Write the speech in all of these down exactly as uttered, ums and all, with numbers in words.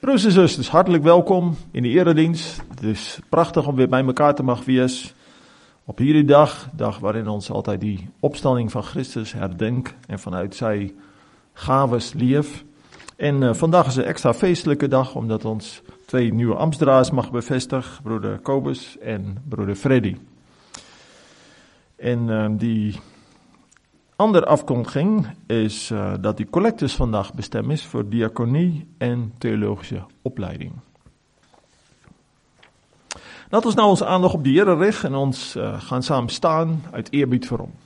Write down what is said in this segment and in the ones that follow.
Broers en zusters, hartelijk welkom in de eredienst. Het is prachtig om weer bij elkaar te mag wees. Op hierdie dag, dag waarin ons altijd die opstanding van Christus herdenk en vanuit zij gaves leef. En uh, vandaag is een extra feestelijke dag, omdat ons twee nieuwe ambtsdragers mag bevestigen, broeder Kobus en broeder Freddy. En uh, die andere afkondiging is uh, dat die collectus vandaag bestemd is voor diaconie en theologische opleiding. Laten we nou onze aandacht op de Here richten en ons uh, gaan samen staan uit eerbied voor hom.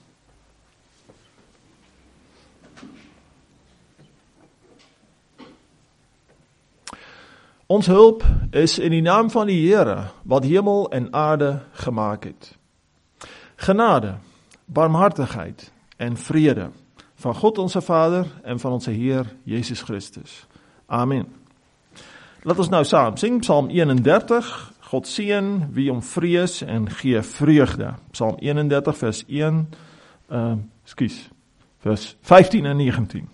Ons hulp is in die naam van die Here, wat hemel en aarde gemaakt heeft. Genade, barmhartigheid en vrede van God onze Vader en van onze Heer Jezus Christus. Amen. Laat ons nou samen zingen, Psalm eenendertig. God seën wie om vrees en gee vreugde. Psalm eenendertig vers een, uh, excuse, vers vijftien en negentien.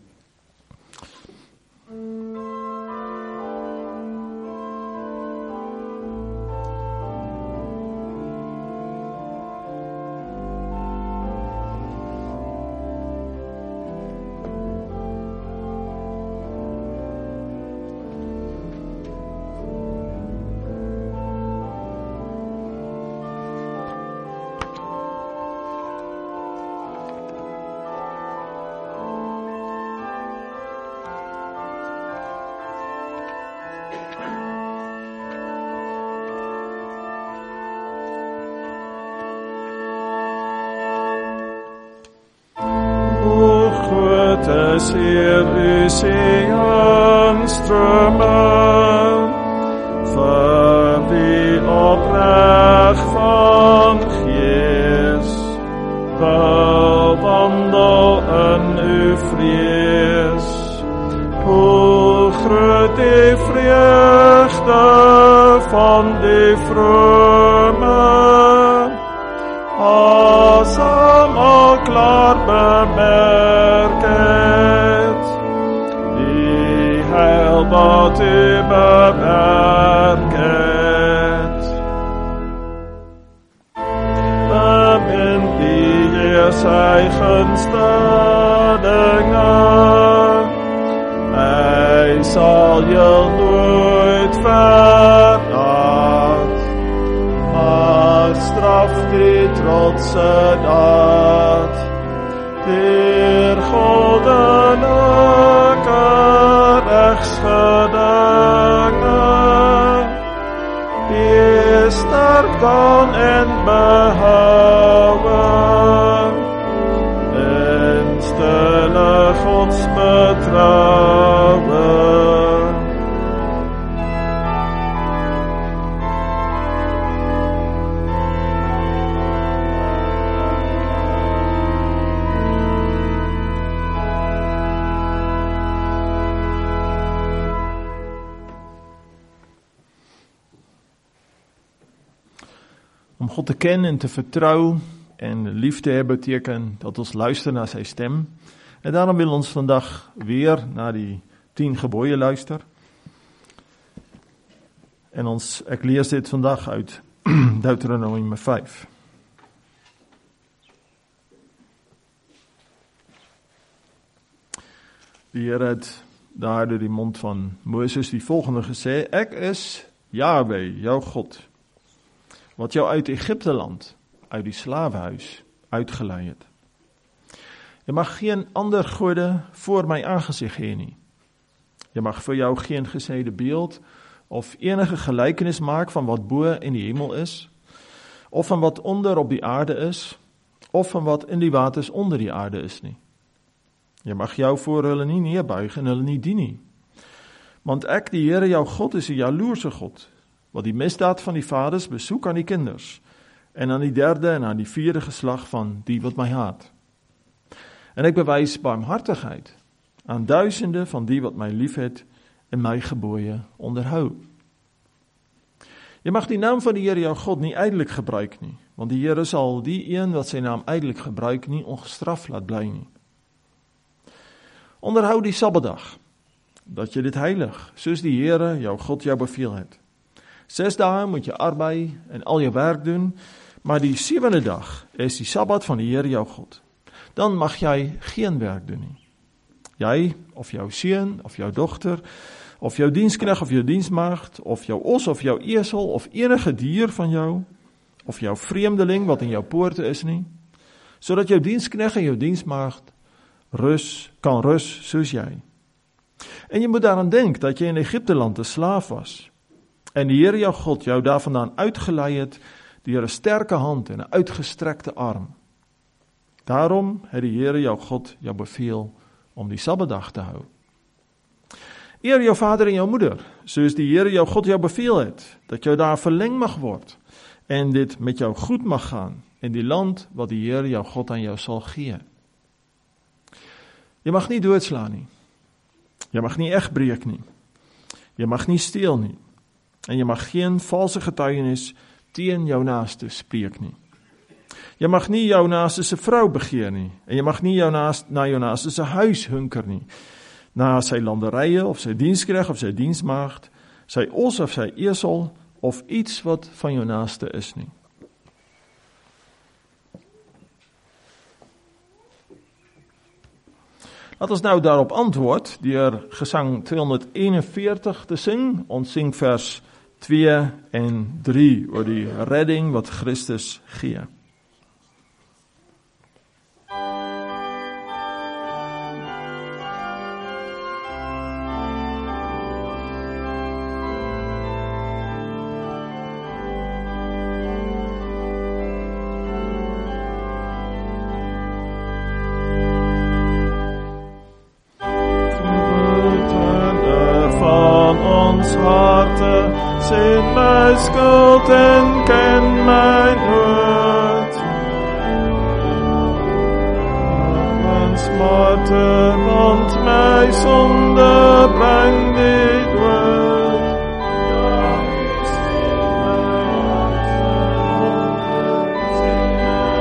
Heer, u zeeënstromen, vir wie opreg van gees, wil wandel in uw vrees. Hoe groot die vreugde van die vrome, as hom al klaar bemerk het, die heil wat u bemerk het. Bemin die Heer sy gunste dinge, hy sal jou nooit verlaat, maar straf die trotse daad. Deur goddelike rechtsgedinge, wees sterk dan en behouwe, in stille godsbetrouwe. Om God te kennen en te vertrouwen en lief te hebben betekent dat ons luisteren naar zijn stem. En daarom willen we ons vandaag weer naar die tien geboden luisteren. En ons, ik lees dit vandaag uit Deuteronomium vijf. Die Heer het daar door die mond van Mozes die volgende gezegd: Ek is Yahweh, jouw God, wat jou uit Egypteland, uit die slavenhuis, uitgeleid het. Je mag geen ander gode voor mijn aangezicht heen nie. Je mag voor jou geen gesneden beeld of enige gelijkenis maken van wat bo in die hemel is, of van wat onder op die aarde is, of van wat in die waters onder die aarde is nie. Je mag jou voor hulle nie neerbuigen en hulle nie dien nie. Want ek, die Here jou God, is een jaloerse God, wat die misdaad van die vaders besoek aan die kinders, en aan die derde en aan die vierde geslag van die wat mij haat. En ik bewijs barmhartigheid aan duizenden van die wat mij liefhet en mij gebooien onderhou. Je mag die naam van die Here jou God niet ijdelijk gebruiken nie, want die Here zal die een wat zijn naam ijdelijk gebruikt nie ongestraft laat bly nie. Onderhou die Sabbatdag, dat je dit heilig, soos die Here, jou God, jou beveel het. Ses dae moet jy arbei en al jou werk doen, maar die sewende dag is die Sabbat van die Here, jou God. Dan mag jy geen werk doen nie. Jy, of jou seun, of jou dogter, of jou diensknegt, of jou diensmaagd, of jou os, of jou esel, of enige dier van jou, of jou vreemdeling wat in jou poorte is nie, sodat jou diensknegt en jou diensmaagd rus, kan rus soos jy. En jy moet daaraan dink dat jy in Egipte land 'n slaaf was, en die Here jou God jou daarvandaan uitgelei het deur 'n sterke hand en 'n uitgestrekte arm. Daarom het die Here jou God jou beveel om die Sabbatdag te hou. Eer jou vader en jou moeder, soos die Here jou God jou beveel het, dat jou daar verleng mag word, en dit met jou goed mag gaan, in die land wat die Here jou God aan jou sal gee. Jy mag nie doodslaan nie, jy mag nie egbreek nie, jy mag nie steel nie, en jy mag geen valse getuienis teen jou naaste spreek nie. Jy mag nie jou naaste se vrou begeer nie, en jy mag nie jou naaste, na jou naaste se huis hunker nie, na sy landerye, of sy diensknegt, of sy diensmaagd, sy os of sy esel, of iets wat van jou naaste is nie. Laat ons nou daarop antwoord, deur gesang tweehonderdeenenveertig te sing. Ons sing vers twee en drie, oor die redding wat Christus gee. Sien my skuld en ken my nood. Mijn smarte, want my sonde bring die dood. Ja, u sien my hart, sien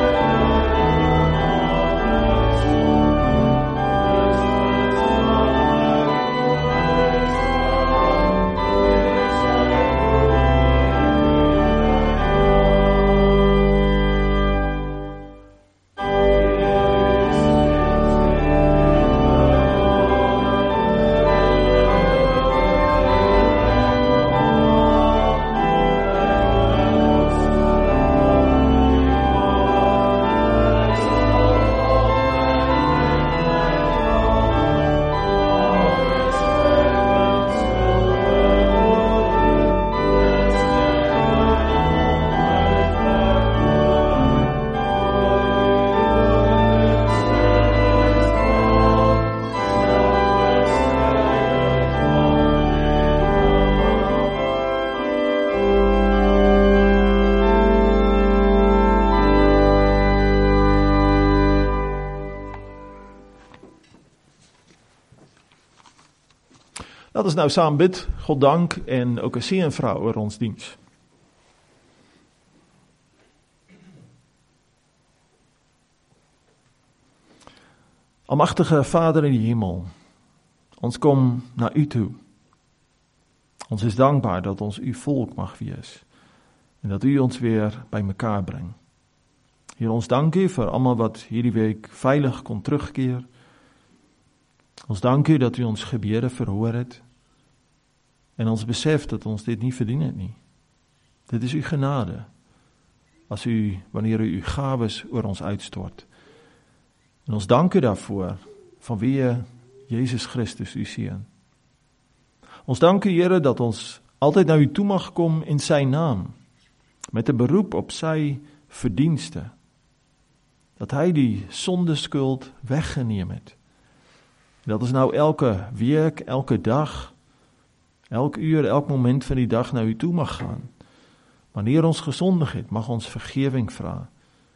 Laat ons nou saam bid, God dank en ook 'n seënvrou oor ons diens. Almagtige Vader in die hemel, ons kom na U toe. Ons is dankbaar dat ons U volk mag wees en dat U ons weer by mekaar bring. Heer, ons dank U vir almal wat hierdie week veilig kon terugkeer. Ons dank U dat U ons gebede verhoor het en ons besef dat ons dit nie verdien het nie. Dit is U genade, as U, wanneer U U gawes oor ons uitstort. En ons dank U daarvoor, vanweë Jezus Christus, U Seun. Ons dank U, Here, dat ons altyd na U toe mag kom in Sy naam, met 'n beroep op Sy verdienste, dat Hy die sondeskuld weggeneem het. Dat ons nou elke week, elke dag, elk uur, elk moment van die dag na U toe mag gaan. Wanneer ons gesondig het, mag ons vergewing vra,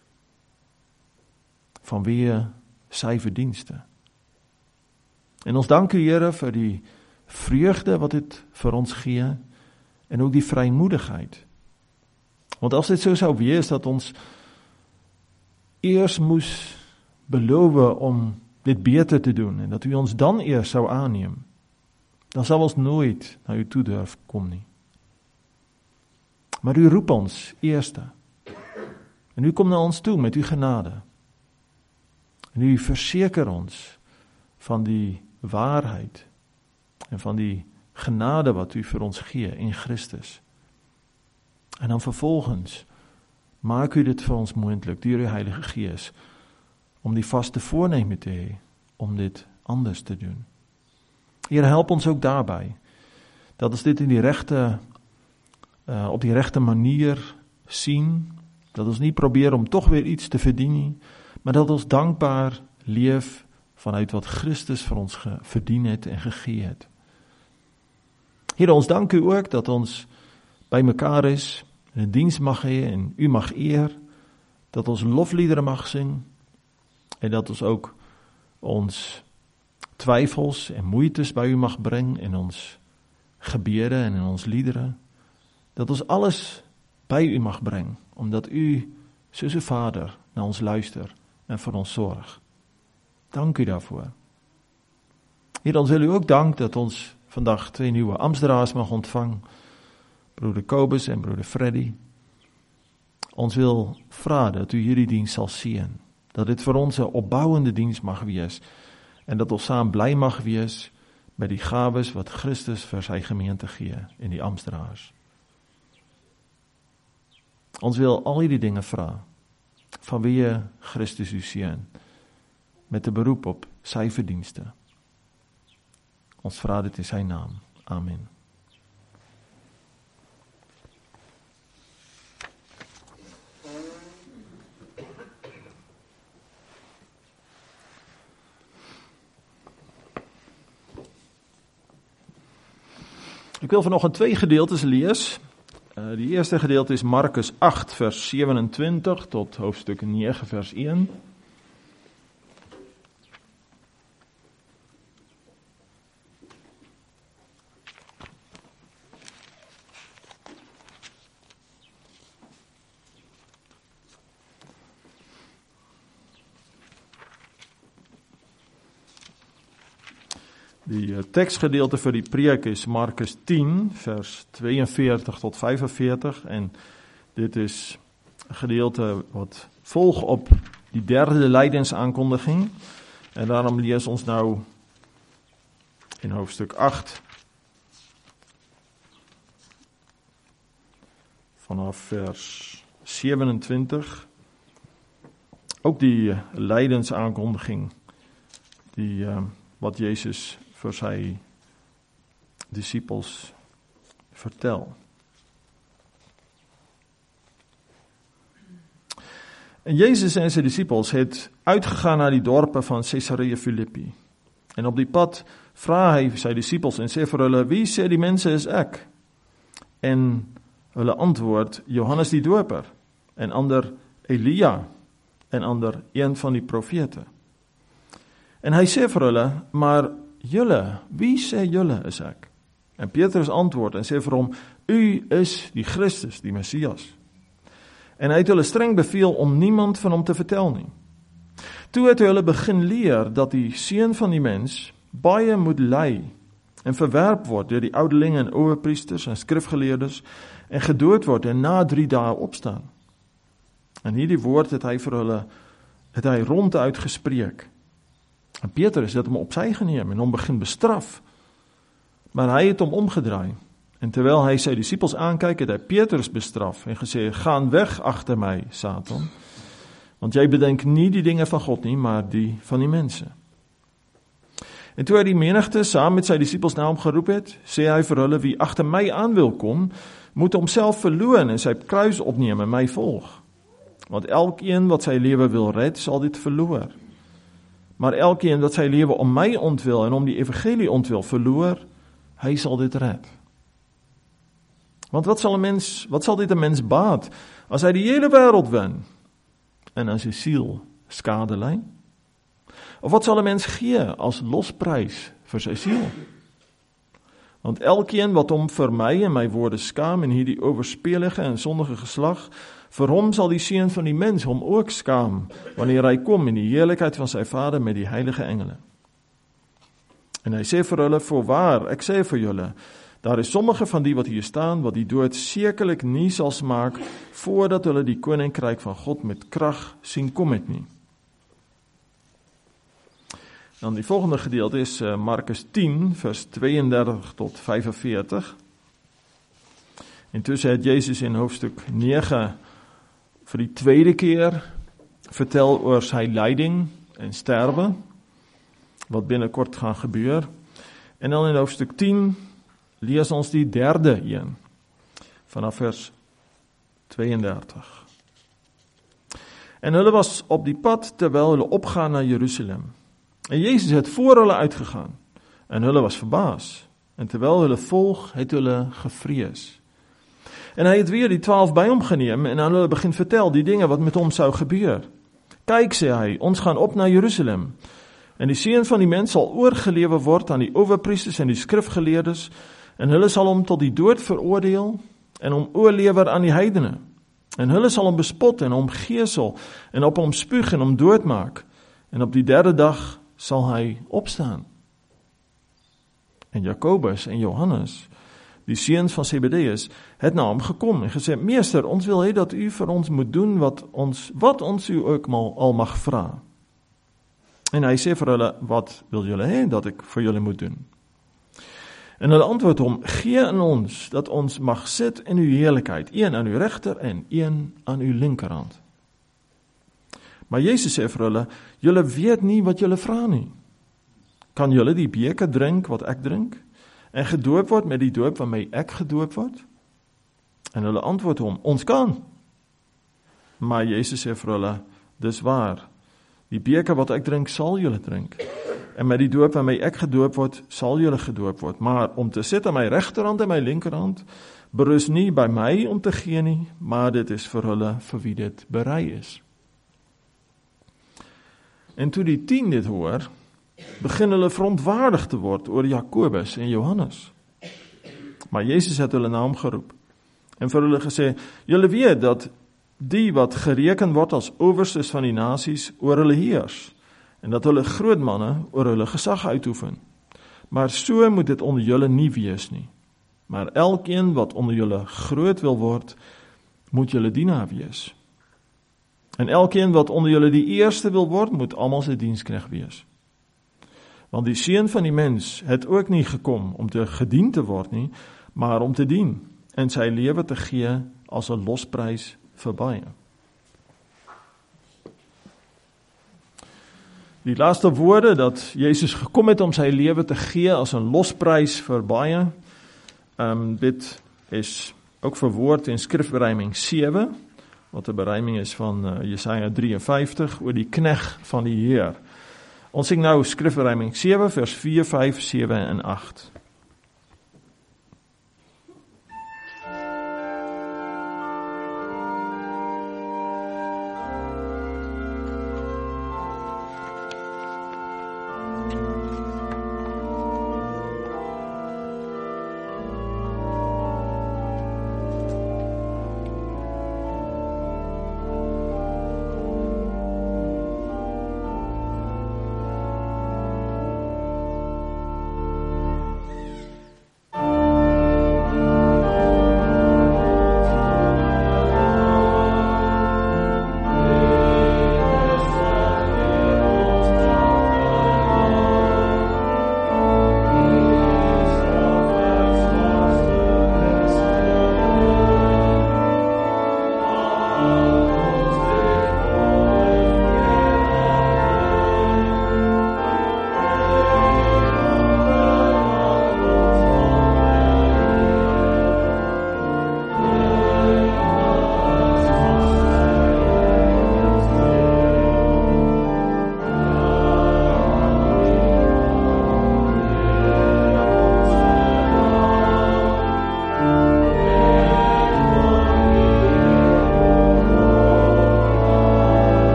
vanweë Sy verdienste. En ons dank U, Here, vir die vreugde wat dit vir ons gee, en ook die vrymoedigheid. Want as dit so sou wees, dat ons eers moes beloof om dit beter te doen, en dat U ons dan eers sou aanneem, dan sal ons nooit na u toe durf kom nie. Maar u roep ons eerste. En u kom na ons toe met uw genade. En u verseker ons van die waarheid en van die genade wat u vir ons gee in Christus. En dan vervolgens maak u dit vir ons moontlik deur uw Heilige Gees om die vaste voorneme te hê om dit anders te doen. Here, help ons ook daarbij dat ons dit in die regte uh, op die regte manier sien, dat ons nie probeer om toch weer iets te verdien nie, maar dat ons dankbaar leef vanuit wat Christus vir ons ge, verdien het en gegee het. Here, ons dank u ook dat ons by mekaar is, en 'n diens mag hê en u mag eer, dat ons lofliedere mag sing, en dat ons ook ons twyfels en moeites by u mag bring in ons gebede en in ons liedere, dat ons alles by u mag bring, omdat u soos 'n Vader na ons luister en vir ons sorg. Dank u daarvoor. Here, ons wil u ook dank dat ons vandag twee nieuwe ambtsdraers mag ontvang, broeder Kobus en broeder Freddy. Ons wil vra dat u hierdie diens sal seën, dat dit vir ons 'n opbouende diens mag wees, en dat ons saam bly mag wees met die gawes wat Christus vir sy gemeente gee en die ambtsdraers. Ons wil al hierdie dinge vra, vanweë Christus u seun, met 'n beroep op sy verdienste. Ons vra dit in sy naam. Amen. Ik wil vanoggend twee gedeeltes lees. Uh, die eerste gedeelte is Markus agt vers zevenentwintig tot hoofdstuk negen vers een. Die tekstgedeelte vir die preek is Markus tien, vers tweeënveertig tot vyfenveertig, en dit is 'n gedeelte wat volg op die derde lydingsaankondiging, en daarom lees ons nou in hoofdstuk agt, vanaf vers zevenentwintig, ook die lydingsaankondiging, die uh, wat Jezus vir sy disippels vertel. En Jezus en sy disippels het uitgegaan na die dorpe van Caesarea Philippi. En op die pad vra hy sy disippels en sê vir hulle, wie sê die mense is ek? En hulle antwoord, Johannes die Doper, en ander Elia, en ander een van die profete. En hy sê vir hulle, maar julle, wie sê julle is ek? En Petrus antwoord en sê vir hom, u is die Christus, die Messias. En hy het hulle streng beveel om niemand van hom te vertel nie. Toe het hy hulle begin leer dat die seun van die mens baie moet ly en verwerp word deur die ouderlinge en owerpriesters en skrifgeleerdes en gedood word en na drie dae opstaan. En hierdie woord het hy vir hulle, het hy ronduit gespreek. En Petrus het hom op sy geneem en hom begin bestraf. Maar hy het hom omgedraai. En terwyl hy sy disippels aankyk, het hy Petrus bestraf en gesê, gaan weg agter my, Satan. Want jy bedenk nie die dinge van God nie, maar die van die mense. En toe hy die menigte saam met sy disippels na hom geroep het, sê hy vir hulle, wie agter my aan wil kom, moet homself verloon en sy kruis opneem en my volg. Want elkeen wat sy lewe wil red, sal dit verloor. Maar elkeen wat sy lewe om my ontwil en om die evangelie ontwil verloor, hy sal dit red. Want wat sal 'n mens, wat sal dit 'n mens baat as hy die hele wêreld wen en aan sy siel skade ly? Of wat sal 'n mens gee as losprys vir sy siel? Want elkeen wat hom vir my en my woorde skaam in hierdie owerspelige en sondige geslag, vir hom sal die seun van die mens hom ook skaam, wanneer hy kom in die heerlikheid van sy Vader met die heilige engele. En hy sê vir hulle, voorwaar, ek sê vir julle, daar is sommige van die wat hier staan, wat die dood sekerlik nie sal smaak, voordat hulle die koninkryk van God met krag sien kom het nie. Dan die volgende gedeelte is Markus tien, vers tweeëndertig tot vyfenveertig. En toe het Jezus in hoofdstuk negen vir die tweede keer vertel oor sy lyding en sterwe, wat binnekort gaan gebeur. En dan in hoofdstuk tien lees ons die derde een, vanaf vers tweeëndertig. En hulle was op die pad, terwyl hulle opgaan na Jerusalem. En Jezus het voor hulle uitgegaan, en hulle was verbaas. En terwyl hulle volg, het hulle gevrees. En hy het weer die twaalf by hom geneem, en aan hulle begin vertel die dinge wat met hom sou gebeur. Kyk, sê hy, ons gaan op na Jerusalem, en die seun van die mens sal oorgelewe word aan die owerpriesters en die skrifgeleerdes, en hulle sal hom tot die dood veroordeel, en hom oorlewer aan die heidene. En hulle sal hom bespot en hom geesel, en op hom spuug en hom doodmaak, en op die derde dag sal hy opstaan. En Jakobus en Johannes, die seuns van Zebedeus, het na hom gekom en gesê, meester, ons wil hê dat u vir ons moet doen wat ons, wat ons u ook mal, al mag vra. En hy sê vir hulle, wat wil julle hê dat ek vir julle moet doen? En hulle antwoord hom, gee aan ons, dat ons mag sit in uw heerlikheid, een aan uw regter en een aan uw linkerhand. Maar Jezus sê vir hulle, julle weet nie wat julle vra nie. Kan julle die beker drink wat ek drink? En gedoop word met die doop waarmee ek gedoop word? En hulle antwoord hom, ons kan. Maar Jezus sê vir hulle, dis waar, die beker wat ek drink, sal julle drink. En met die doop waarmee ek gedoop word, sal julle gedoop word. Maar om te sit aan my regterhand en my linkerhand, berus nie by my om te gee nie, maar dit is vir hulle vir wie dit berei is. En toe die tien dit hoor, begin hulle verontwaardig te word oor Jakobus en Johannes. Maar Jezus het hulle na hom geroep en vir hulle gesê, julle weet dat die wat gereken word as owerstes van die nasies oor hulle heers, en dat hulle groot manne oor hulle gesag uitoefen. Maar so moet dit onder julle nie wees nie. Maar elkeen wat onder julle groot wil word, moet julle dienaar wees. En elkeen wat onder julle die eerste wil word, moet almal sy diensknegt wees. Want die seun van die mens het ook nie gekom om te gedien te word nie, maar om te dien en sy lewe te gee as 'n losprys vir baie. Die laaste woorde dat Jezus gekom het om sy lewe te gee as 'n losprys vir baie, um, dit is ook verwoord in skrifberuiming sewe, wat 'n beruiming is van uh, Jesaja drieënvyftig oor die knegt van die Heer. Ons sing nou skrifberuiming sewe, vers vier, vyf, sewe en agt.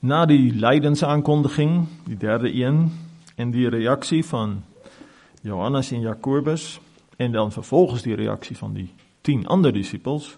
Na die lijdensaankondiging, die derde een, en die reactie van Johannes en Jacobus, en dan vervolgens die reactie van die tien andere discipels,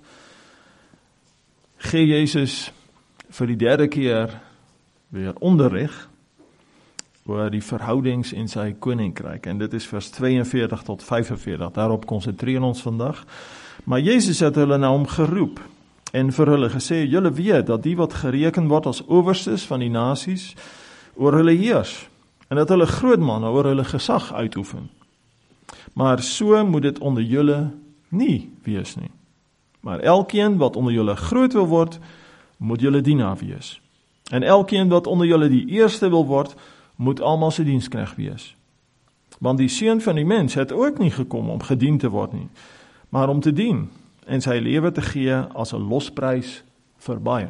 gee Jezus vir die derde keer weer onderrig oor die verhoudings in sy koninkryk. En dit is vers tweeënveertig tot vyfenveertig, daarop konsentreer ons vandag. Maar Jezus het hulle na hom geroep en vir hulle gesê, julle weet dat die wat gereken word as owerstes van die nasies, oor hulle heers, en dat hulle groot manne oor hulle gesag uitoefen. Maar so moet dit onder julle nie wees nie. Maar elkeen wat onder julle groot wil word, moet julle dienaar wees. En elkeen wat onder julle die eerste wil word, moet almal se diensknegt wees. Want die seun van die mens het ook nie gekom om gedien te word nie, maar om te dien en sy lewe te gee as 'n losprys vir baie.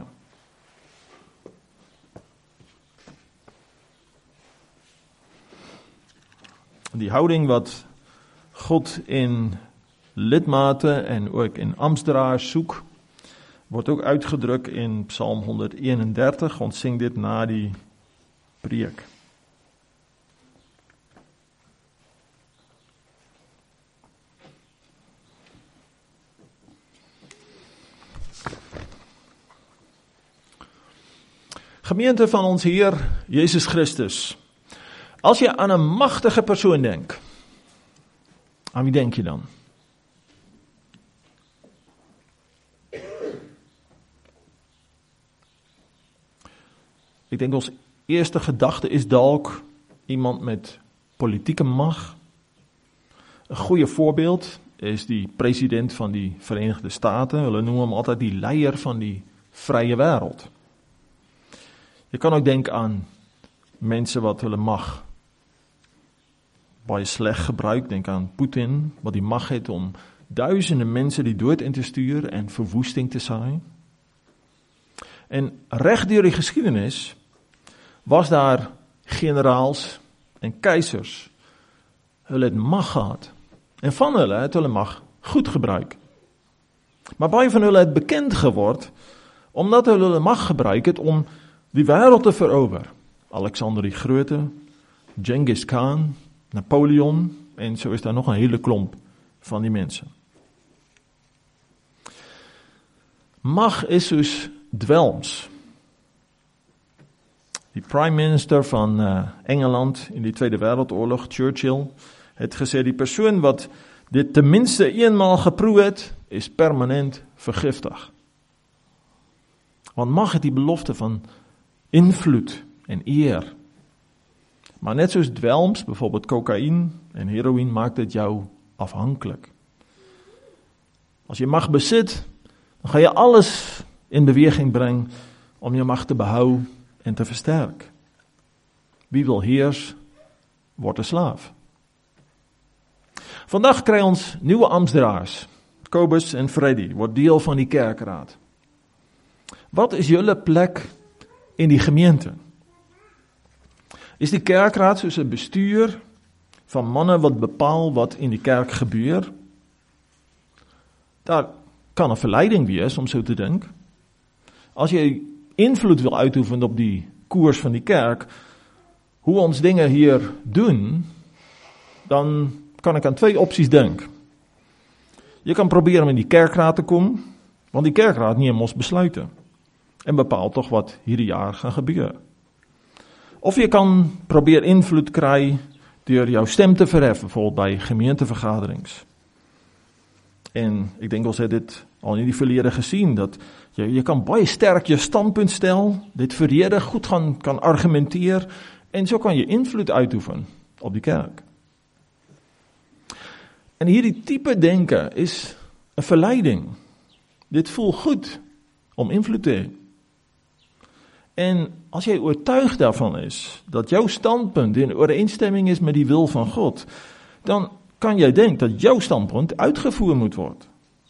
Die houding wat God in lidmate en ook in amptdraers soek, word ook uitgedruk in Psalm honderdeenendertig. Ons sing dit na die preek. Gemeente van ons Heer Jezus Christus, as jy aan 'n magtige persoon denk, aan wie denk je dan? Ik denk ons eerste gedachte is dalk iemand met politieke mag. Een goeie voorbeeld is die president van die Verenigde Staten. Hulle noem hom altyd die leier van die vrye wêreld. Je kan ook denken aan mense wat hulle mag baie sleg gebruik. Denk aan Putin, wat die mag het om duisende mense die dood in te sturen en verwoesting te saai. En reg deur die geskiedenis was daar generaals en keisers. Hulle het mag gehad. En van hulle het hulle mag goed gebruik. Maar baie van hulle het bekend geword, omdat hulle hulle mag gebruik het om die wêreld te verower. Alexander die Grote, Genghis Khan, Napoleon, en zo is daar nog een hele klomp van die mensen. Mag is dus dwelms. Die prime minister van uh, Engeland in die Tweede Wereldoorlog, Churchill, het gesê, die persoon wat dit tenminste eenmaal geproe het, is permanent vergiftig. Want mag het die belofte van invloed en eer. Maar net soos dwelms, bijvoorbeeld cocaïne en heroïne, maakt het jou afhankelijk. Als je mag bezit, dan ga je alles in beweging brengen om je macht te behouden en te versterken. Wie wil heers, wordt een slaaf. Vandaag krijgen ons nieuwe ambtsdraers. Kobus en Freddy wordt deel van die kerkraad. Wat is jullie plek in die gemeente? Is die kerkraad soos 'n bestuur van mannen wat bepaal wat in die kerk gebeur? Daar kan een verleiding wees om zo te denken. Als je invloed wil uitoefenen op die koers van die kerk, hoe ons dingen hier doen, dan kan ik aan twee opties denken. Je kan proberen om in die kerkraad te komen, want die kerkraad neemt ons besluiten en bepaalt toch wat hierdie jaar gaan gebeuren. Of je kan proberen invloed krijgen door jouw stem te verheffen, bijvoorbeeld bij gemeentevergaderings. En ik denk ons het dit al in die verleden gezien, dat je, je kan baie sterk je standpunt stellen, dit verdedigen, goed gaan, kan argumenteren, en zo kan je invloed uitoefenen op die kerk. En hierdie type denken is een verleiding. Dit voelt goed om invloed te hebben. En als jij oortuigd daarvan is, dat jouw standpunt in overeenstemming is met die wil van God, dan kan jij denken dat jouw standpunt uitgevoerd moet worden.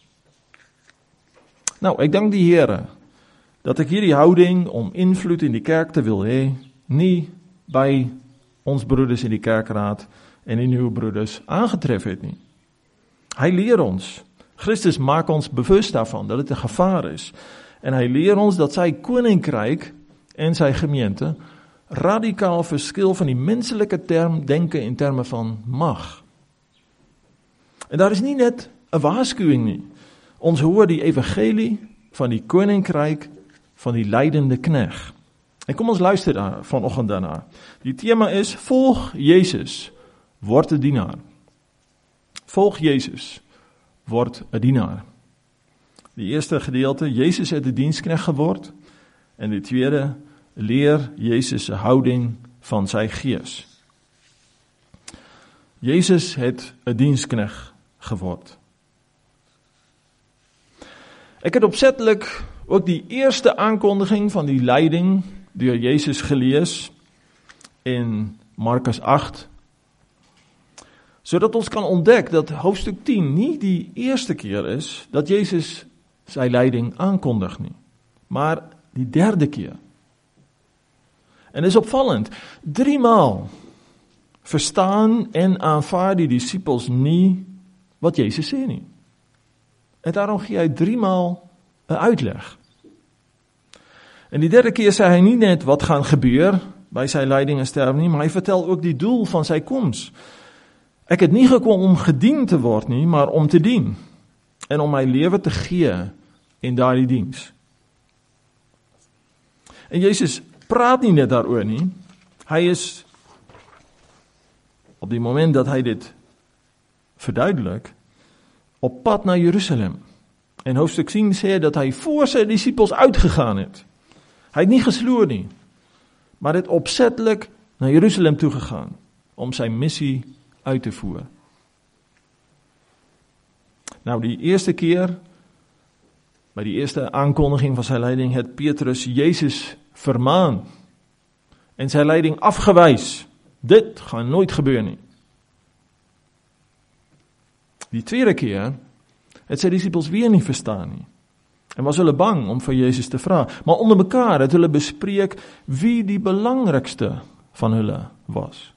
Nou, ik dank die Here dat ik hierdie houding om invloed in die kerk te wil hê, niet bij ons broeders in die kerkraad en in uw broeders aangetreffen het nie. Hij leert ons. Christus maakt ons bewust daarvan dat het een gevaar is. En hij leert ons dat zijn koninkrijk en sy gemeente radicaal verskil van die menslike term denke in terme van mag. En daar is nie net 'n waarskuwing nie. Ons hoor die evangelie van die koninkryk van die lydende knegt. En kom ons luister daar vanoggend daarna. Die tema is, volg Jezus, word 'n dienaar. Volg Jezus, word 'n dienaar. Die eerste gedeelte, Jezus het 'n diensknegt geword. En die tweede, leer Jezus se houding van sy gees. Jezus het 'n diensknegt geword. Ek het opsetlik ook die eerste aankondiging van die lyding deur Jezus gelees in Markus agt, sodat ons kan ontdek dat hoofstuk tien nie die eerste keer is dat Jezus sy lyding aankondig nie, maar die derde keer. En is opvallend, drie maal verstaan en aanvaar die disippels nie wat Jezus sê nie. En daarom gee hy drie maal 'n uitleg. En die derde keer sê hy nie net wat gaan gebeur by sy lyding en sterwe nie, maar hy vertel ook die doel van sy koms. Ek het nie gekom om gedien te word nie, maar om te dien. En om my lewe te gee in daardie diens. En Jezus praat nie net daaroor nie. Hy is op die moment dat hy dit verduidelik, op pad na Jerusalem. En hoofstuk tien sê dat hy voor sy disippels uitgegaan het. Hy het nie gesloer nie, maar het opsetlik na Jerusalem toegegaan om sy missie uit te voer. Nou die eerste keer, by die eerste aankondiging van sy lyding, het Petrus Jezus vermaan en sy lyding afgewys. Dit gaan nooit gebeur nie. Die tweede keer het sy disippels weer nie verstaan nie. En was hulle bang om vir Jezus te vra. Maar onder mekaar het hulle bespreek wie die belangrikste van hulle was.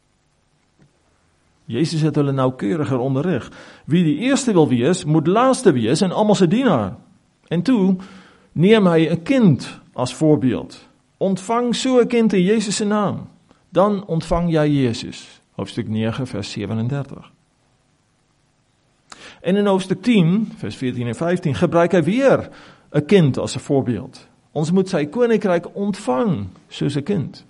Jezus het hulle noukeuriger onderrig. Wie die eerste wil wees, moet laaste wees en almal se dienaar. En toe neem hy 'n kind as voorbeeld. Ontvang so 'n kind in Jezus se naam. Dan ontvang jy Jezus. Hoofstuk negen vers zevenendertig. En in hoofstuk tien, vers veertien en vyftien, gebruik hy weer 'n kind as 'n voorbeeld. Ons moet sy koninkryk ontvang soos 'n kind.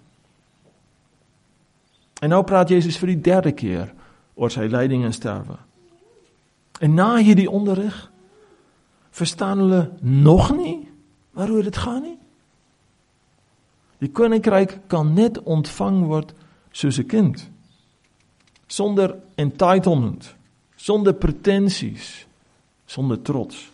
En nou praat Jezus vir die derde keer oor sy lyding en sterwe. En na hierdie onderrig, verstaan hulle nog nie waaroor dit gaan nie. Die koninkryk kan net ontvang word soos 'n kind. Sonder entitlement. Sonder pretensies, sonder trots.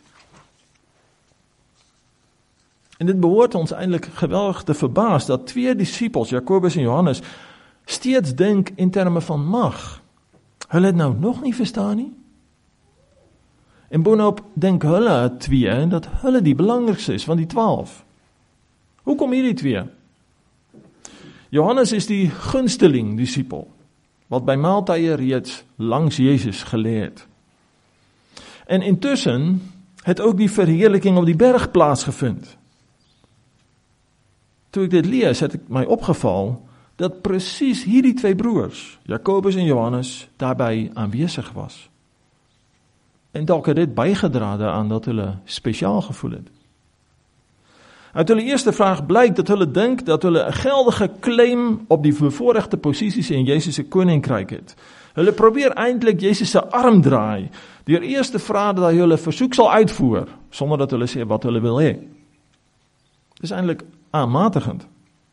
En dit behoort ons eintlik geweldig te verbaas, dat twee disippels, Jakobus en Johannes, steeds denk in terme van mag. Hulle het nou nog nie verstaan nie. En boonop denk hulle twee, dat hulle die belangrikste is van die twaalf. Hoekom hierdie twee? Johannes is die gunsteling disipel, wat by maaltye reeds langs Jezus gelê het. En intussen het ook die verheerliking op die berg plaasgevind. Toe ek dit lees, het ek my opgeval dat presies hierdie twee broers, Jakobus en Johannes, daarbey aanwesig was. En dalk het dit bygedra daaraan dat hulle spesiaal gevoel het. Uit hulle eerste vraag blyk dat hulle dink dat hulle 'n geldige claim op die bevoorregte posisies in Jezus se koninkryk het. Hulle probeer eintlik Jezus se arm draai, deur eers te vra dat hy hulle versoek sal uitvoer, sonder dat hulle sê wat hulle wil hê. Dis eintlik aanmatigend.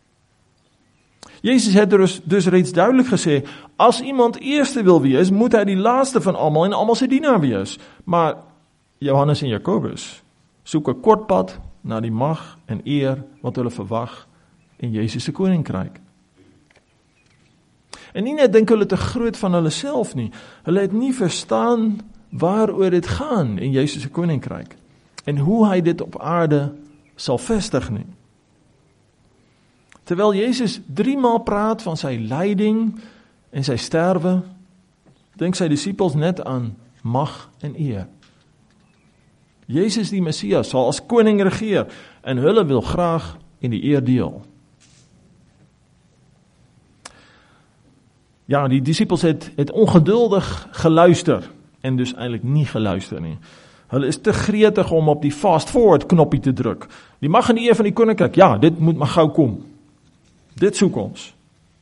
Jezus het dus, dus reeds duidelik gesê, as iemand eerste wil wees, moet hy die laaste van almal en almal se dienaar wees. Maar Johannes en Jakobus soek 'n kort pad na die mag en eer wat hulle verwag in Jezus se koninkryk. En nie net dink hulle te groot van hulle self nie, hulle het nie verstaan waaroor dit gaan in Jezus se koninkryk en hoe hy dit op aarde sal vestig nie. Terwyl Jezus driemaal praat van sy lyding en sy sterwe, dink sy disippels net aan mag en eer. Jezus die Messias sal as koning regeer en hulle wil graag in die eer deel. Ja, die discipels het, het ongeduldig geluister en dus eigenlijk nie geluister nie. Hulle is te gretig om op die fast forward knoppie te druk. Die mag in die eer van die koninkryk, ja, dit moet maar gou kom. Dit soek ons.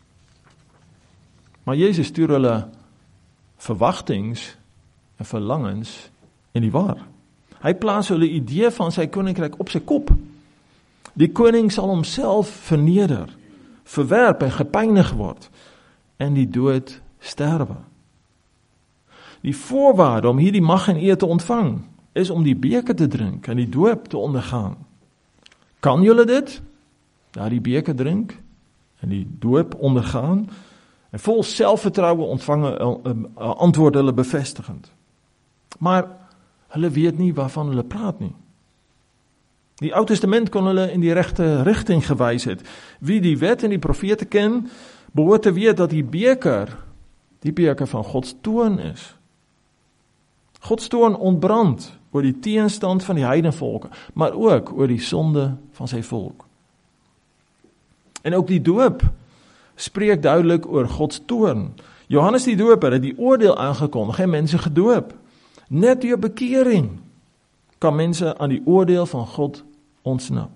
Maar Jezus stuur hulle verwachtings en verlangens in die war. Hy plaas hulle idee van sy koninkryk op sy kop. Die koning sal homself verneder, verwerp en gepynig word en die dood sterwe. Die voorwaarde om hierdie mag en eer te ontvang is om die beker te drink en die doop te ondergaan. Kan julle dit? Ja, die beker drink en die doop ondergaan en vol selfvertroue ontvange antwoord hulle bevestigend. Maar hulle weet nie waarvan hulle praat nie. Die Ou Testament kon hulle in die regte rigting gewys het. Wie die wet en die profete ken, behoort te weet dat die beker, die beker van Gods toorn is. Gods toorn ontbrand oor die teenstand van die heidenvolke, maar ook oor die sonde van sy volk. En ook die doop spreek duidelik oor Gods toorn. Johannes die Doper het die oordeel aangekondig en mense gedoop. Net deur bekering kan mense aan die oordeel van God ontsnap.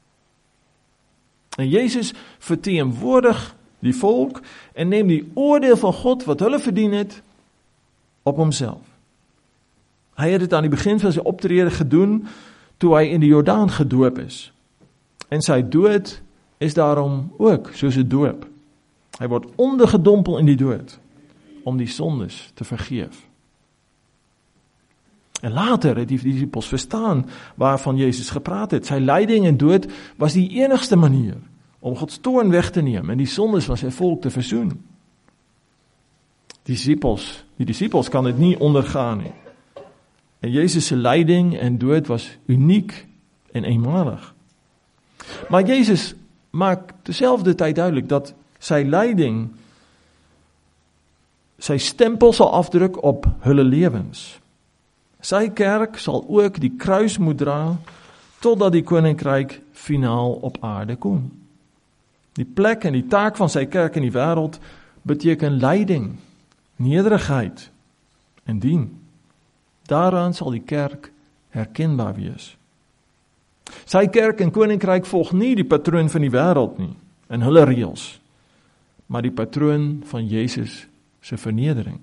En Jezus verteenwoordig die volk en neem die oordeel van God wat hulle verdien het op homself. Hy het dit aan die begin van sy optrede gedoen toe hy in die Jordaan gedoop is. En sy dood is daarom ook soos 'n doop. Hy word ondergedompel in die dood om die sondes te vergeef. En later het die discipels verstaan waarvan Jezus gepraat het. Sy lyding en dood was die enigste manier om Gods toorn weg te neem en die sondes van sy volk te versoen. Die discipels, die discipels kan dit nie ondergaan nie. En Jezus se lyding en dood was uniek en eenmalig. Maar Jezus maak terselfdertyd duidelik dat sy lyding sy stempel sal afdruk op hulle lewens. Sy kerk sal ook die kruis moet dra totdat die koninkryk finaal op aarde kom. Die plek en die taak van sy kerk in die wêreld beteken lyding, nederigheid en dien. Daaraan sal die kerk herkenbaar wees. Sy kerk en koninkryk volg nie die patroon van die wêreld nie, en hulle reëls, maar die patroon van Jezus se vernedering.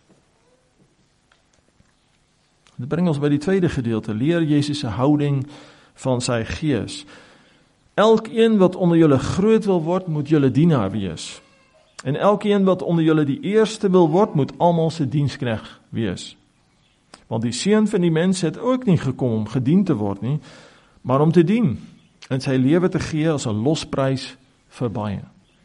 Dit bring ons by die tweede gedeelte, leer Jezus se houding van sy gees. Elkeen wat onder julle groot wil word, moet julle dienaar wees. En elkeen wat onder julle die eerste wil word, moet almal se diensknegt wees. Want die seun van die mens het ook nie gekom om gedien te word nie, maar om te dien en sy lewe te gee as 'n losprys vir baie.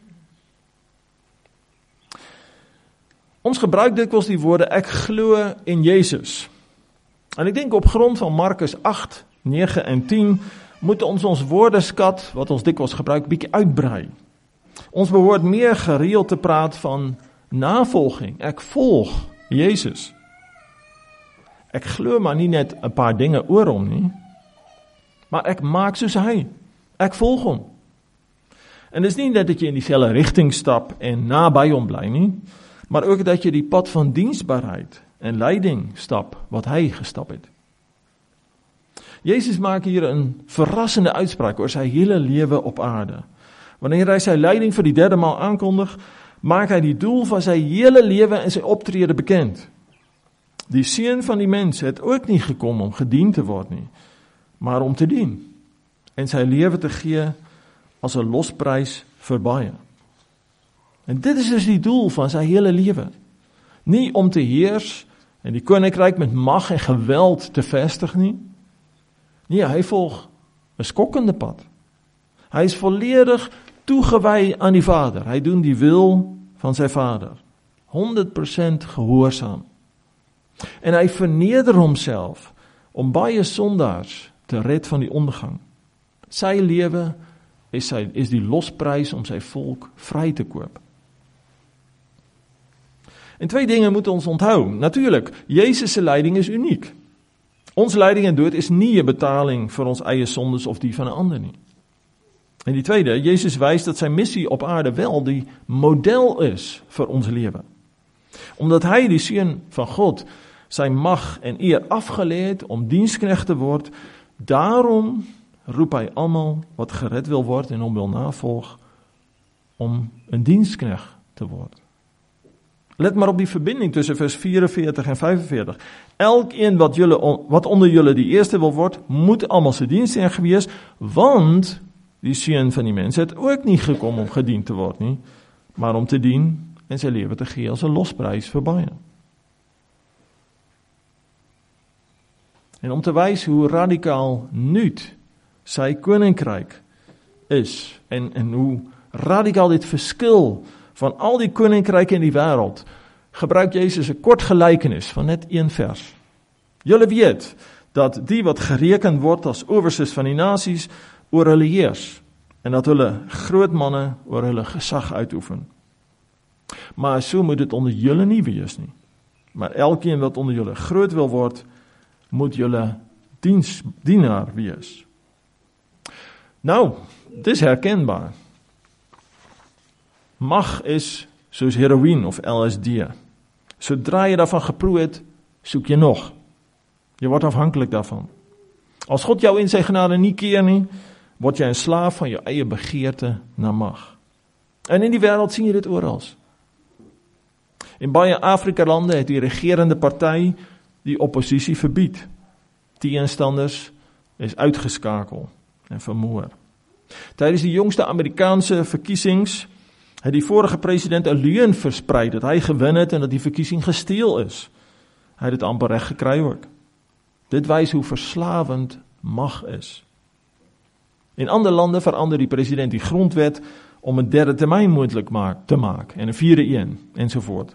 Ons gebruik dikwels die woorde ek glo in Jezus. En ek dink op grond van Markus agt, nege en tien moet ons ons woordeskat wat ons dikwels gebruik bietjie uitbrei. Ons behoort meer gereeld te praat van navolging. Ek volg Jezus. Ek glo maar nie net 'n paar dinge oor hom nie, maar ek maak soos hy. Ek volg hom. En dis nie net dat jy in dieselfde rigting stap en naby hom bly nie, maar ook dat jy die pad van diensbaarheid en lyding stap wat hy gestap het. Jezus maak hier 'n verrassende uitspraak oor sy hele lewe op aarde. Wanneer hy sy lyding vir die derde maal aankondig, maak hy die doel van sy hele lewe en sy optrede bekend. Die seun van die mens het ook nie gekom om gedien te word nie, maar om te dien en sy lewe te gee as 'n losprys vir baie. En dit is dus die doel van sy hele lewe. Nie om te heers en die koninkryk met mag en geweld te vestig nie. Nee, hy volg 'n skokkende pad. Hy is volledig toegewy aan die Vader. Hy doen die wil van sy Vader. honderd persent gehoorsaam. En hy verneder homself om baie sondaars te red van die ondergang. Sy lewe is, sy, is die losprys om sy volk vry te koop. En twee dinge moeten ons onthou. Natuurlijk, Jezus se lyding is uniek. Ons lyding en dood is nie 'n betaling vir ons eie sondes of die van 'n ander nie. En die tweede, Jezus wijst dat zijn missie op aarde wel die model is voor ons leven. Omdat hij, die Seun van God, zijn macht en eer afgeleerd om dienstknecht te worden, daarom roept hij allemaal wat gered wil worden en om wil navolgen, om een dienstknecht te worden. Let maar op die verbinding tussen vers vierenveertig en vijfenveertig. Elkeen wat, jullie, wat onder jullie die eerste wil worden, moet allemaal zijn dienstknecht wees, want die Seun van die mens het ook niet gekomen om gediend te worden, nie, maar om te dienen en zijn leven te geven als een losprijs voor bijen. En om te wijzen hoe radicaal nuut zijn koninkrijk is en, en hoe radicaal dit verschil van al die koninkrijken in die wereld, gebruikt Jezus een kort gelijkenis van net één vers. Jullie weten dat die wat gerekend wordt als oversters van die naties oor hulle heers, en dat hulle groot mannen oor hulle gezag uitoefen. Maar zo moet het onder jullie niet wees nie. Maar elkeen wat onder jullie groot wil worden, moet jullie dienst, dienaar wees. Nou, dit is herkenbaar. Mag is zoals heroïne of L S D. Zodra je daarvan geproefd hebt, zoek je nog. Je wordt afhankelijk daarvan. Als God jou in zijn genade niet keert, nie, word jij een slaaf van je eigen begeerte naar mag. En in die wereld zie je dit overal. In baie Afrika-landen heeft die regerende partij die oppositie verbiedt. Tegenstanders is uitgeschakeld en vermoord. Tijdens de jongste Amerikaanse verkiezings heeft die vorige president een leuen verspreid dat hij gewin het en dat die verkiezing gesteel is. Hij heeft het amper recht gekregen ook. Dit wijst hoe verslavend macht is. In andere landen verandert die president die grondwet om een derde termijn mogelijk te maken en een vierde in enzovoort.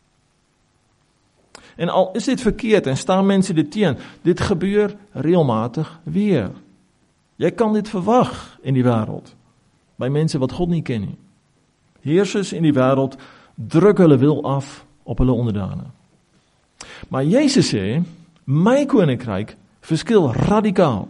En al is dit verkeerd en staan mensen dit tegen, dit gebeurt regelmatig weer. Jij kan dit verwachten in die wereld, bij mensen wat God niet kennen. Heersers in die wereld drukken hulle wil af op hulle onderdanen. Maar Jezus zei, mijn koninkrijk verschilt radicaal.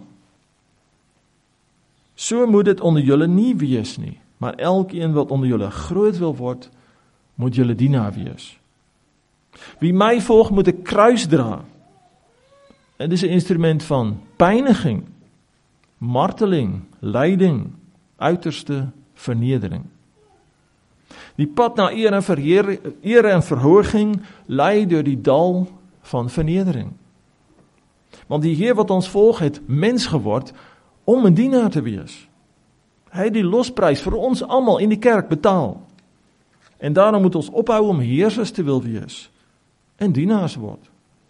Zo moet het onder jullie niet wees nie, maar elkeen wat onder jullie groot wil worden, moet jullie dienaar wees. Wie mij volgt, moet een kruis dragen. Het is een instrument van pijniging, marteling, leiding, uiterste vernedering. Die pad naar eer en, verheer, eer en verhooging leidt door die dal van vernedering. Want die Heer wat ons volgt, het mens geworden om een dienaar te wees. Hij die losprijs voor ons allemaal in die kerk betaalt. En daarom moet ons ophouden om heersers te wil wees. En dienaars wordt.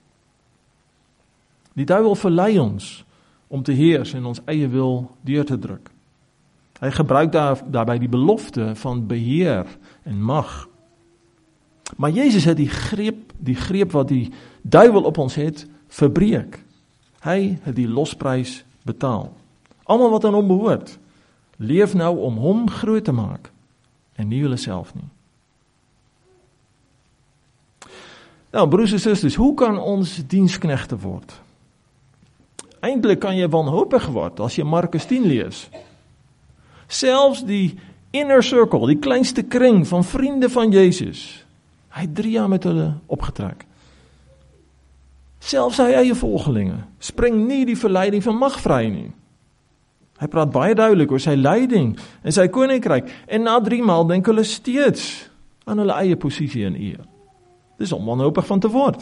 Die duivel verleidt ons om te heersen en ons eigen wil deur te drukken. Hij gebruikt daar, daarbij die belofte van beheer en macht. Maar Jezus heeft die greep, die greep wat die duivel op ons heeft, verbreek. Hij heeft die losprijs betaald. Allemaal wat aan hem behoort. Leef nou om hem groot te maken. En niet willen zelf niet. Nou, broers en zusters, hoe kan ons dienstknechten worden? Eindelijk kan je wanhopig worden als je Marcus tien leest. Zelfs die inner circle, die kleinste kring van vrienden van Jezus. Hij heeft drie jaar met hulle opgetrokken. Zelfs hij eigen volgelingen. Spring niet die verleiding van macht vrij nie. Hij praat baie duidelijk over zijn leiding en zijn koninkrijk. En na drie maal denken hulle steeds aan hulle eigen positie en eer. Het is om wanhopig van te worden.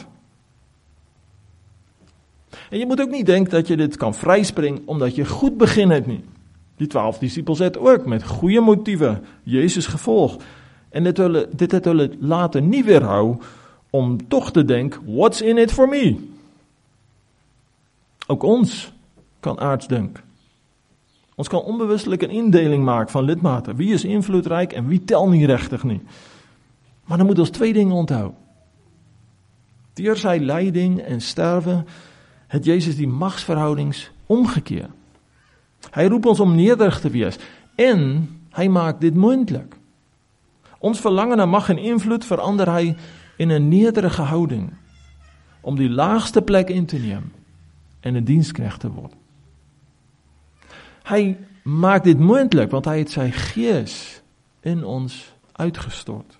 En je moet ook niet denken dat je dit kan vrijspringen omdat je goed begin hebt niet. Die twaalf discipels het ook met goede motieven Jezus gevolgd. En dit hulle, dit het hulle later niet weerhouden om toch te denken, what's in it for me? Ook ons kan aards denken. Ons kan onbewustelijk een indeling maken van lidmaten. Wie is invloedrijk en wie tel niet rechtig niet. Maar dan moeten we twee dingen onthouden. Door zijn leiding en sterven het Jezus die machtsverhoudings omgekeerd. Hij roept ons om nederig te wees. En hij maakt dit mogelijk. Ons verlangen naar macht en invloed verandert hij in een nederige houding. Om die laagste plek in te nemen. En een dienstknecht te worden. Hij maak dit moontlik, want hy het sy gees in ons uitgestort.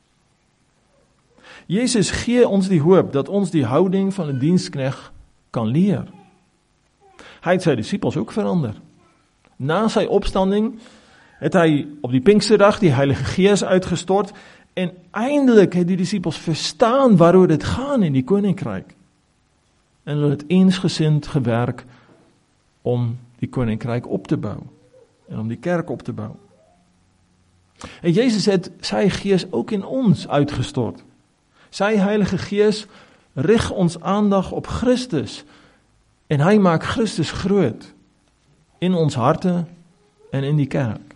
Jezus gee ons die hoop dat ons die houding van 'n diensknegt kan leer. Hy het sy disippels ook verander. Na sy opstanding het hy op die Pinksterdag die Heilige Gees uitgestort en eindelik het die disippels verstaan waaroor dit gaan in die koninkryk. En hulle het eensgesind gewerk om die koninkryk op te bou en om die kerk op te bou. En Jezus het sy gees ook in ons uitgestort. Sy Heilige Gees rig ons aandag op Christus en hy maak Christus groot in ons harte en in die kerk.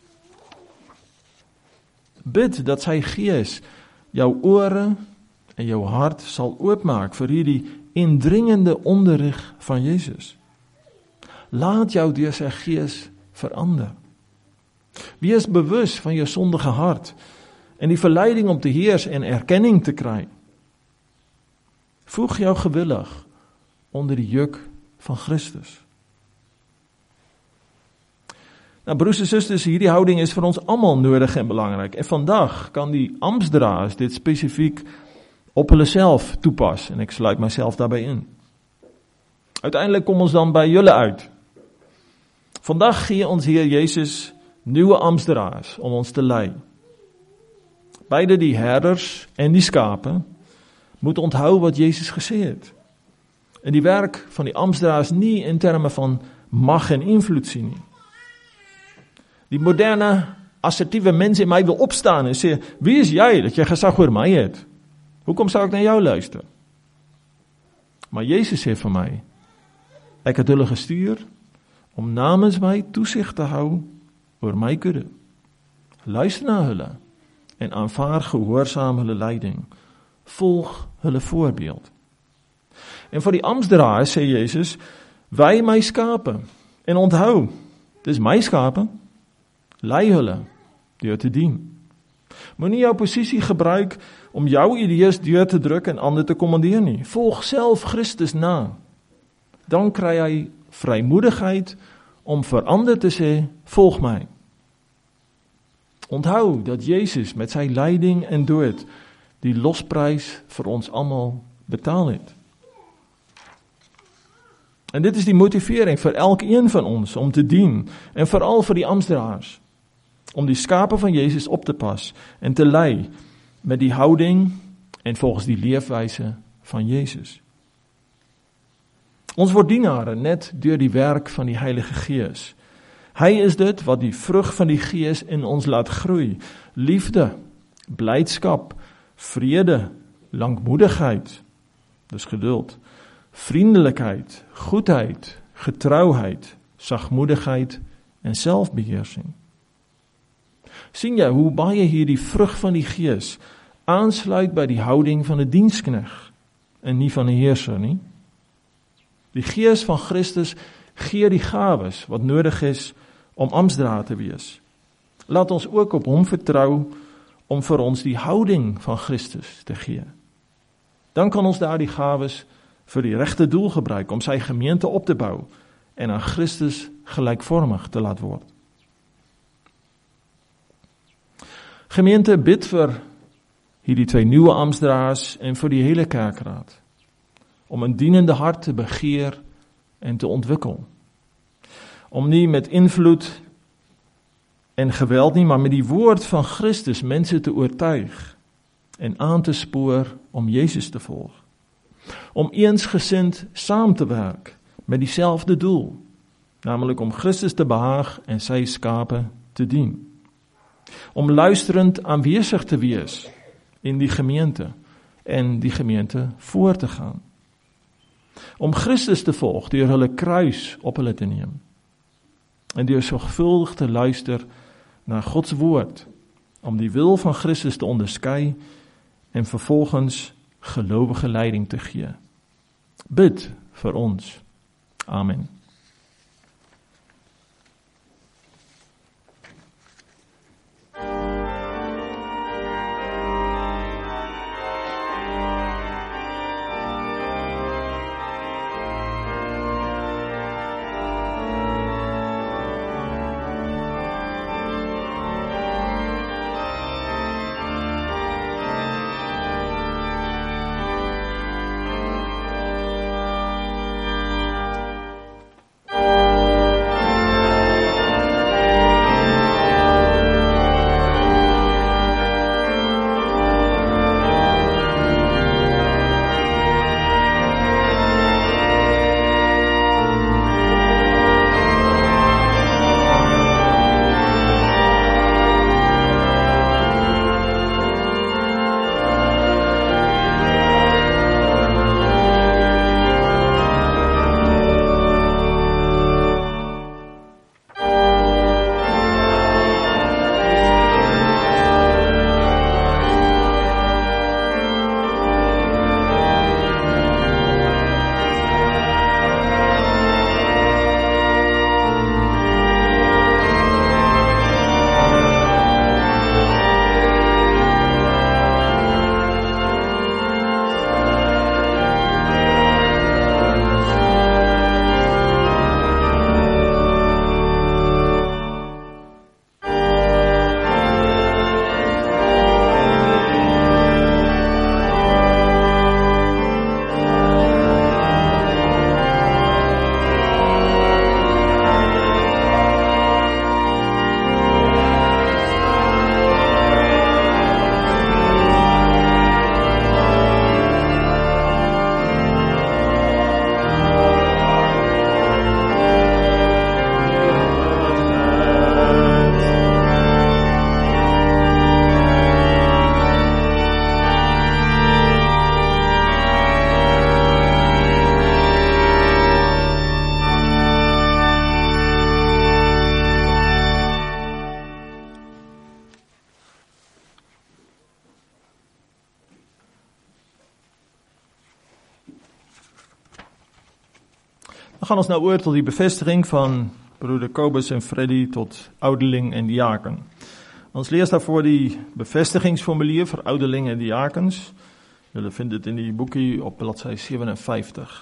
Bid dat sy gees jou ore en jou hart sal oopmaak vir hierdie indringende onderrig van Jezus. Laat jou deur sy gees verander. Wees bewus van jou sondige hart en die verleiding om te heers en erkenning te kry. Voeg jou gewillig onder die juk van Christus. Nou broers en susters, hierdie houding is vir ons almal nodig en belangrik. En vandag kan die amptsdraers dit spesifiek op hulle self toepas en ek sluit myself daarbey in. Uiteindelik kom ons dan by julle uit. Vandag gee ons Heer Jezus nuwe amptsdraers om ons te lei. Beide die herders en die skape moet onthou wat Jezus gesê het. En die werk van die amptsdraers nie in terme van mag en invloed sien nie. Die moderne, assertieve mens in my wil opstaan en sê, wie is jy dat jy gesag oor my het? Hoekom sou ek na jou luister? Maar Jezus sê vir my, ek het hulle gestuur om namens my toesig te hou oor my kudde. Luister na hulle en aanvaar gehoorsaam hulle leiding. Volg hulle voorbeeld. En vir die amptsdraers sê Jezus, wy my skape en onthou, dis my skape, lei hulle deur te dien. Moenie jou posisie gebruik om jou idees deur te druk en ander te kommandeer nie. Volg self Christus na. Dan kry hy vrymoedigheid om vir ander te sê, volg my. Onthou dat Jezus met sy lyding en dood die losprys vir ons almal betaal het. En dit is die motivering vir elkeen van ons om te dien en veral vir die amptsdraers om die skape van Jezus op te pas en te lei met die houding en volgens die leefwyse van Jezus. Ons word dienare net deur die werk van die Heilige Gees. Hy is dit wat die vrug van die Gees in ons laat groei. Liefde, blydskap, vrede, lankmoedigheid, dis geduld, vriendelikheid, goedheid, getrouheid, sagmoedigheid en selfbeheersing. Sien jy hoe baie hier die vrug van die Gees aansluit by die houding van 'n diensknegt en nie van 'n heerser nie? Die Gees van Christus gee die gawes wat nodig is om amptsdraer te wees. Laat ons ook op hom vertrou om vir ons die houding van Christus te gee. Dan kan ons daardie gawes vir die regte doel gebruik om sy gemeente op te bou en aan Christus gelykvormig te laat word. Gemeente, bid vir hierdie twee nuwe amptsdraers en vir die hele kerkraad om 'n dienende hart te begeer en te ontwikkel. Om nie met invloed en geweld nie, maar met die woord van Christus mense te oortuig en aan te spoor om Jezus te volg. Om eensgesind saam te werk met dieselfde doel, namelijk om Christus te behaag en sy skape te dien. Om luisterend aanwesig te wees in die gemeente en die gemeente voor te gaan. Om Christus te volg deur hulle kruis op hulle te neem. En deur sorgvuldig te luister na Gods woord, om die wil van Christus te onderskei en vervolgens gelowige leiding te gee. Bid vir ons. Amen. gaan ons nou oor tot die bevestiging van broeder Kobus en Freddy tot ouderling en diaken. Ons lees daarvoor die bevestigingsformulier vir ouderling en diakens. Julle vind dit in die boekie op bladsy sewenenvyftig.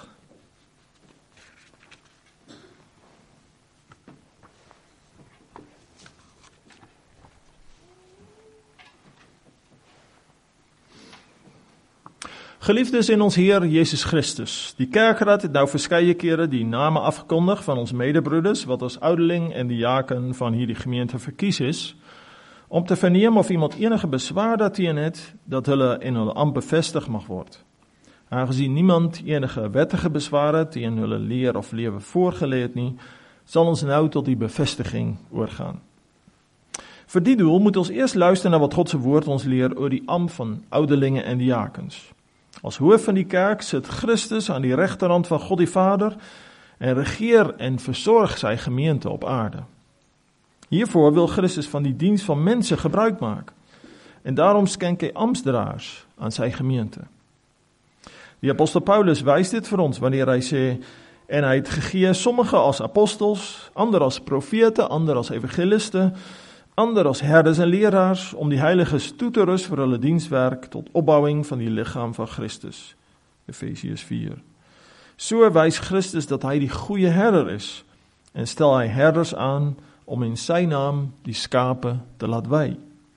Geliefdes in ons Heer Jesus Christus, die kerkraad het nou verskeie kere die name afgekondig van ons medebroeders, wat ons ouderling en diaken van hierdie gemeente verkies is, om te verneem of iemand enige beswaar daarteen het, dat hulle in hulle ambt bevestig mag word. Aangezien niemand enige wettige besware teen hulle leer of lewe voorgelê het nie, sal ons nou tot die bevestiging oorgaan. Vir die doel moet ons eers luister na wat God se woord ons leer oor die ambt van ouderlinge en diakens. Als hoof van die kerk sit Christus aan die regterhand van God die Vader en regeer en versorg sy gemeente op aarde. Hiervoor wil Christus van die diens van mense gebruik maak en daarom skenk hy amptsdraers aan sy gemeente. Die apostel Paulus wys dit vir ons wanneer hy sê, en hy het gegee sommige as apostels, ander as profete, ander as evangeliste, ander as herders en leraars, om die heiliges toe te rus vir hulle dienswerk tot opbouing van die liggaam van Christus. Efesiërs vier. So wys Christus dat hy die goeie herder is, en stel hy herders aan om in sy naam die skape te laat wei.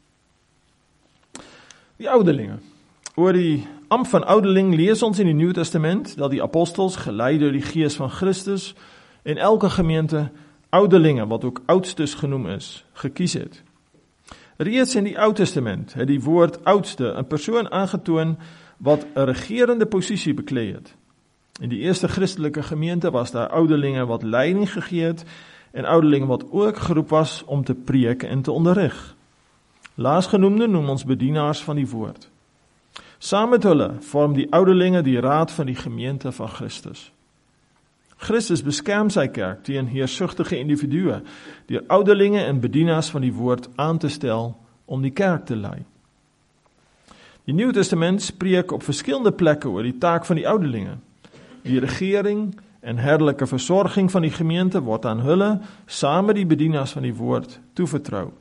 Die ouderlinge. Oor die ambt van ouderling lees ons in die Nuwe Testament dat die apostels, gelei deur die Gees van Christus, in elke gemeente ouderlinge, wat ook oudstes genoem is, gekies het. Reeds in die Ou Testament het die woord oudste 'n persoon aangetoon wat 'n regerende posisie beklee het. In die eerste Christelike gemeente was daar ouderlinge wat leiding gegee het en ouderlinge wat ook geroep was om te preek en te onderrig. Laasgenoemde noem ons bedienaars van die woord. Saam met hulle vorm die ouderlinge die raad van die gemeente van Christus. Christus beskerm sy kerk teen heersugtige individue, deur ouderlinge en bedienaars van die woord aan te stel om die kerk te lei. Die Nuwe Testament spreek op verskillende plekke oor die taak van die ouderlinge. Die regering en herderlike versorging van die gemeente word aan hulle, saam met die bedienaars van die woord, toevertrou.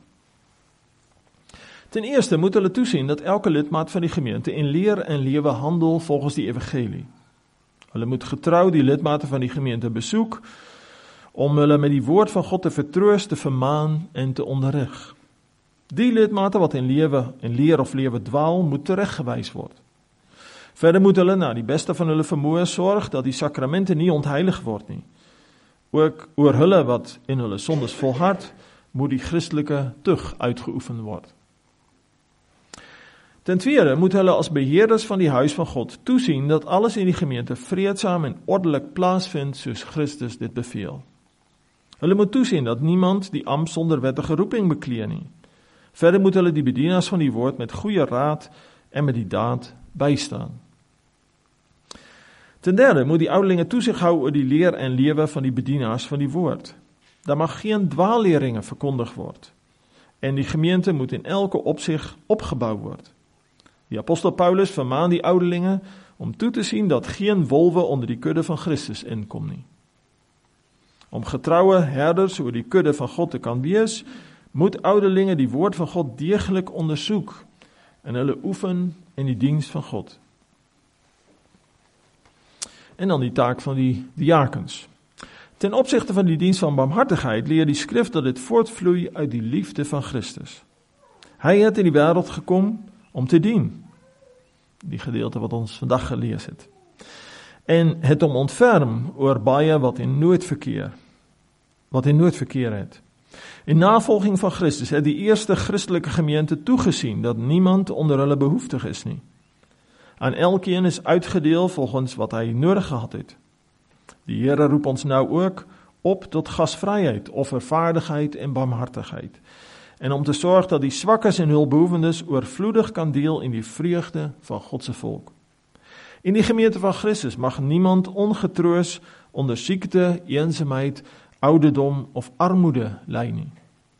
Ten eerste moet hulle toesien dat elke lidmaat van die gemeente in leer en lewe handel volgens die evangelie. Hulle moet getrou die lidmate van die gemeente besoek, om hulle met die woord van God te vertroos, te vermaan en te onderrig. Die lidmate wat in lewe, in leer of lewe dwaal, moet tereggewys word. Verder moet hulle na die beste van hulle vermoë sorg dat die sakramente nie ontheilig word nie. Ook oor hulle wat in hulle sondes volhard, moet die Christelike tug uitgeoefen word. Ten tweede moet hulle as beheerders van die huis van God toesien dat alles in die gemeente vreedsaam en ordelik plaasvind soos Christus dit beveel. Hulle moet toesien dat niemand die ambt sonder wettige roeping beklee nie. Verder moet hulle die bedienaars van die woord met goeie raad en met die daad bystaan. Ten derde moet die ouderlinge toesig hou oor die leer en lewe van die bedienaars van die woord. Daar mag geen dwaalleringe verkondig word en die gemeente moet in elke opsig opgebou word. Die apostel Paulus vermaan die ouderlinge om toe te sien dat geen wolwe onder die kudde van Christus inkom nie. Om getroue herders oor die kudde van God te kan wees, moet ouderlinge die woord van God deeglik ondersoek en hulle oefen in die diens van God. En dan die taak van die diakens. Ten opsigte van die diens van barmhartigheid leer die skrif dat dit voortvloei uit die liefde van Christus. Hy het in die wêreld gekom om te dien. Die gedeelte wat ons vandag gelees het. En het hom ontferm oor baie wat in nood verkeer. Wat in nood verkeer het. In navolging van Christus het die eerste Christelike gemeente toegesien dat niemand onder hulle behoeftig is nie. Aan elkeen is uitgedeel volgens wat hy nodig gehad het. Die Here roep ons nou ook op tot gasvryheid, offervaardigheid en barmhartigheid. En om te sorg dat die swakkes en hulpbehoewendes oorvloedig kan deel in die vreugde van God se volk. In die gemeente van Christus mag niemand ongetroos onder siekte, eensaamheid, ouderdom of armoede ly nie.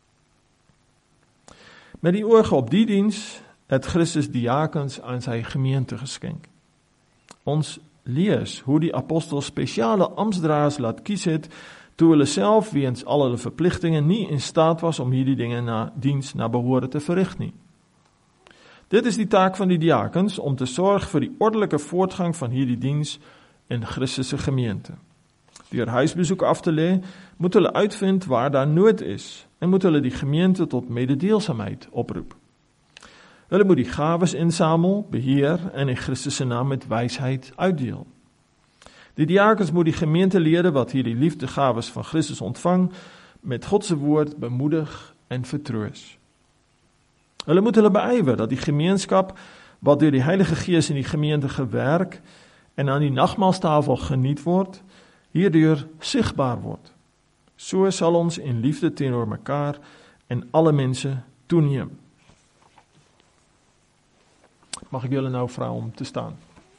Met die oog op die diens het Christus diakens aan sy gemeente geskenk. Ons lees hoe die apostel spesiale amptdraers laat kies het, toe hulle self weens al hulle verpligtinge nie in staat was om hierdie dinge na diens na behore te verrig nie. Dit is die taak van die diakens om te sorg vir die ordelike voortgang van hierdie diens in Christus se gemeente. Deur huisbesoek af te lê, moet hulle uitvind waar daar nood is en moet hulle die gemeente tot mededeelsaamheid oproep. Hulle moet die gawes insamel, beheer en in Christus se naam met wysheid uitdeel. Die diakens moet die gemeentelede wat hierdie liefdegawes van Christus ontvang, met God se woord bemoedig en vertroos. Hulle moet hulle beywer dat die gemeenskap wat deur die Heilige Gees in die gemeente gewerk en aan die nagmaalstafel geniet word, hierdeur sigbaar word. So sal ons in liefde teenoor mekaar en alle mense toeneem. Mag ek julle nou vra om te staan?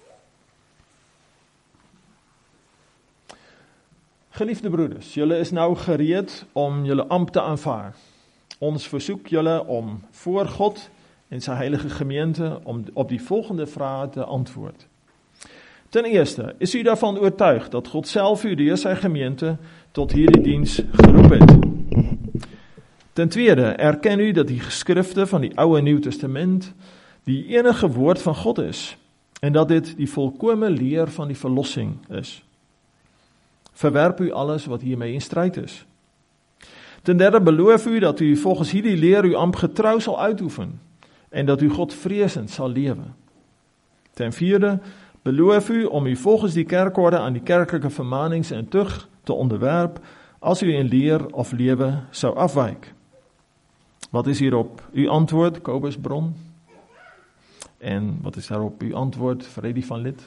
Geliefde broeders, julle is nou gereed om julle ampt te aanvaar. Ons versoek julle om voor God en sy heilige gemeente om op die volgende vrae te antwoord. Ten eerste, is u daarvan oortuig dat God self u deur sy gemeente tot hierdie diens geroep het? Ten tweede, erken u dat die geskrifte van die Ou en Nuwe Testament die enige woord van God is en dat dit die volkome leer van die verlossing is? Verwerp u alles wat hiermee in stryd is. Ten derde, beloof u dat u volgens hierdie leer uw ambt getrou sal uitoefen en dat u God vreesend sal lewe. Ten vierde, beloof u om u volgens die kerkorde aan die kerklike vermanings en tug te onderwerp as u in leer of lewe sou afwyk. Wat is hierop uw antwoord, Kobus Bron? En wat is daarop uw antwoord, Freddy van Lid?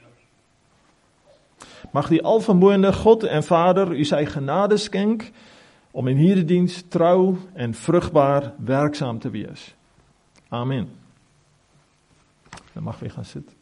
Mag die alvermoënde God en Vader u sy genade skenk om in hierdie diens trou en vrugbaar werksaam te wees. Amen. Dan mag weer gaan sit.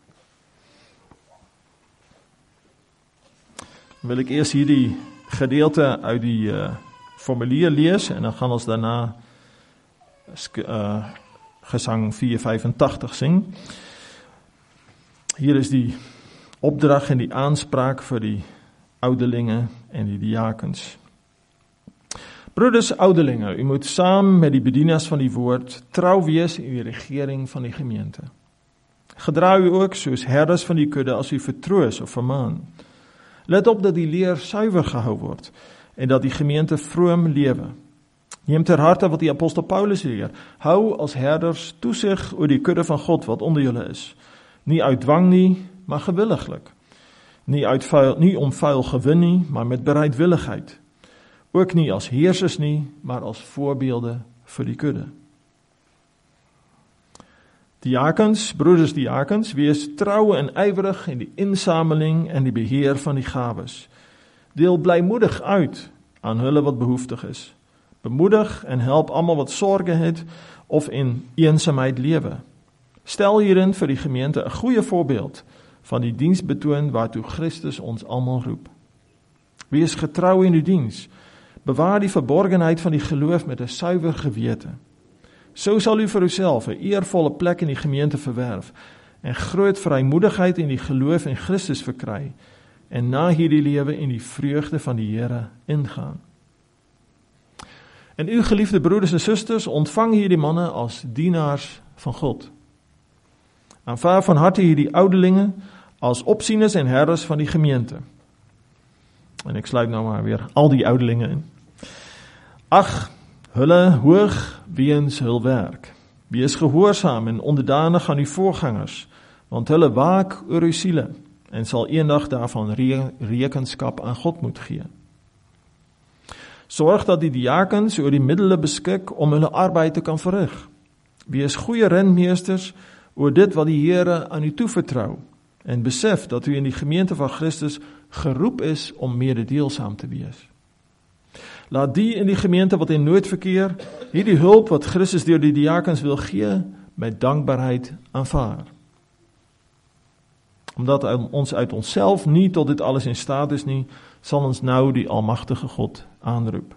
Dan wil ek eers hierdie gedeelte uit die uh, formulier lees en dan gaan ons daarna uh, gesang vier vyfentagtig sing. Hier is die opdrag en die aanspraak vir die ouderlinge en die diakens. Broeders ouderlinge, u moet saam met die bedienaars van die woord trou wees in die regering van die gemeente. Gedra u ook soos herders van die kudde as u vertroos of vermaan. Let op dat die leer suiwer gehou word en dat die gemeente vroom lewe. Neem ter harte wat die apostel Paulus leer. Hou as herders toesig oor die kudde van God wat onder julle is. Nie uit dwang nie, maar gewilliglik. Nie, uit vuil, nie om vuil gewin nie, maar met bereidwilligheid. Ook nie as heersers nie, maar as voorbeelde vir die kudde. Diakens, broeders diakens, wees trou en ywerig in die insameling en die beheer van die gawes. Deel blymoedig uit aan hulle wat behoeftig is. Bemoedig en help almal wat sorge het of in eensaamheid lewe. Stel hierin vir die gemeente 'n goeie voorbeeld van die diens betoon waartoe Christus ons almal roep. Wees getrou in uw diens. Bewaar die verborgenheid van die geloof met 'n suiwer gewete. So sal u vir uself 'n eervolle plek in die gemeente verwerf en groot vrymoedigheid in die geloof in Christus verkry en na hierdie lewe in die vreugde van die Here ingaan. En u geliefde broeders en susters, ontvang hierdie manne as dienaars van God. Aanvaar van harte hierdie ouderlinge as opsieners en herders van die gemeente. En ek sluit nou maar weer al die ouderlinge in. Ag, hulle hoog weens hul werk. Wees gehoorsaam en onderdanig aan uw voorgangers, want hulle waak oor uw siele en sal eendag daarvan re- rekenskap aan God moet gee. Sorg dat die diakens oor die middele beskik om hulle arbeid te kan verrig. Wees goeie rentmeesters oor dit wat die Here aan u toevertrou en besef dat u in die gemeente van Christus geroep is om mededeelsaam te wees. Laat die in die gemeente wat in nood verkeer, hierdie hulp wat Christus deur die diakens wil gee, met dankbaarheid aanvaar. Omdat ons uit onsself nie tot dit alles in staat is nie, sal ons nou die almagtige God aanroep.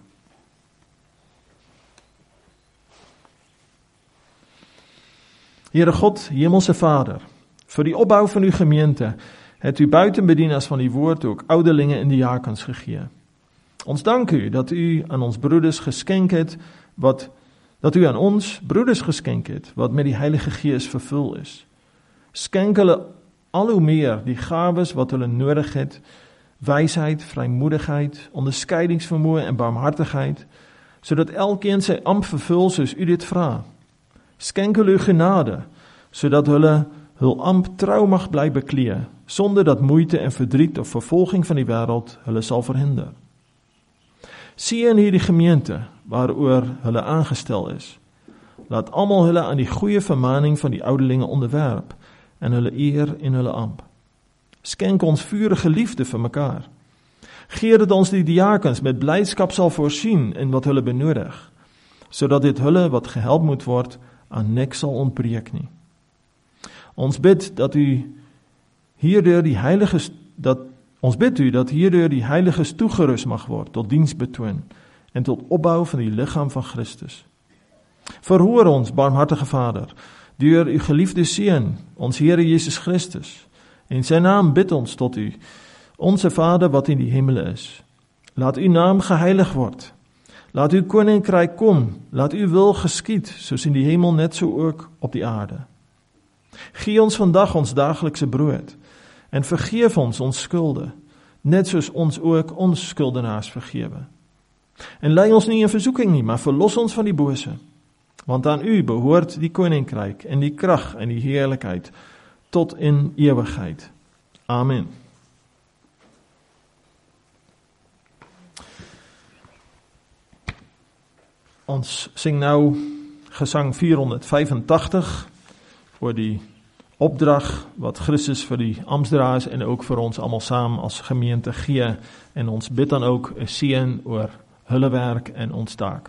Heere God, Hemelse Vader, vir die opbou van uw gemeente, het u buitenbedieners van die woord ook ouderlinge en diakens gegee. Ons dank u dat u aan ons broeders geskenk het, wat, dat u aan ons broeders geskenk het, wat met die Heilige Gees vervul is. Skenk hulle al hoe meer die gawes wat hulle nodig het, wysheid, vrymoedigheid, onderskeidingsvermoë en barmhartigheid, sodat elkeen sy amp vervul soos u dit vra. Skenk hulle genade, sodat hulle hul amp trou mag bly beklee, sonder dat moeite en verdriet of vervolging van die wêreld hulle sal verhinder. Seën hierdie gemeente waaroor hulle aangestel is. Laat almal hulle aan die goeie vermaning van die ouderlinge onderwerp en hulle eer en hulle amp. Skenk ons vurige liefde vir mekaar. Gee dat ons die diakens met blydskap sal voorsien in wat hulle benodig, sodat dit hulle wat gehelp moet word aan niks sal ontbreek nie. Ons bid dat u hierdeur die heiliges dat ons bid u dat hierdeur die heiliges toegerus mag word tot diensbetoon en tot opbou van die liggaam van Christus. Verhoor ons, barmhartige Vader, deur u geliefde Seun, ons Here Jesus Christus. In sy naam bid ons tot u, onse Vader wat in die hemele is. Laat uw naam geheilig word. Laat uw koninkryk kom. Laat uw wil geskied, soos in die hemel net so ook op die aarde. Gee ons vandag ons daaglikse brood en vergeef ons ons skulde, net soos ons ook ons skuldenaars vergewe. En lei ons nie in versoeking nie, maar verlos ons van die bose, want aan u behoort die koninkryk en die krag en die heerlikheid tot in ewigheid. Amen. Ons sing nou gesang vierhonderdvyfentagtig oor die opdrag wat Christus vir die amptdraers en ook vir ons almal saam as gemeente gee, en ons bid dan ook 'n seën oor hulle werk en ons taak.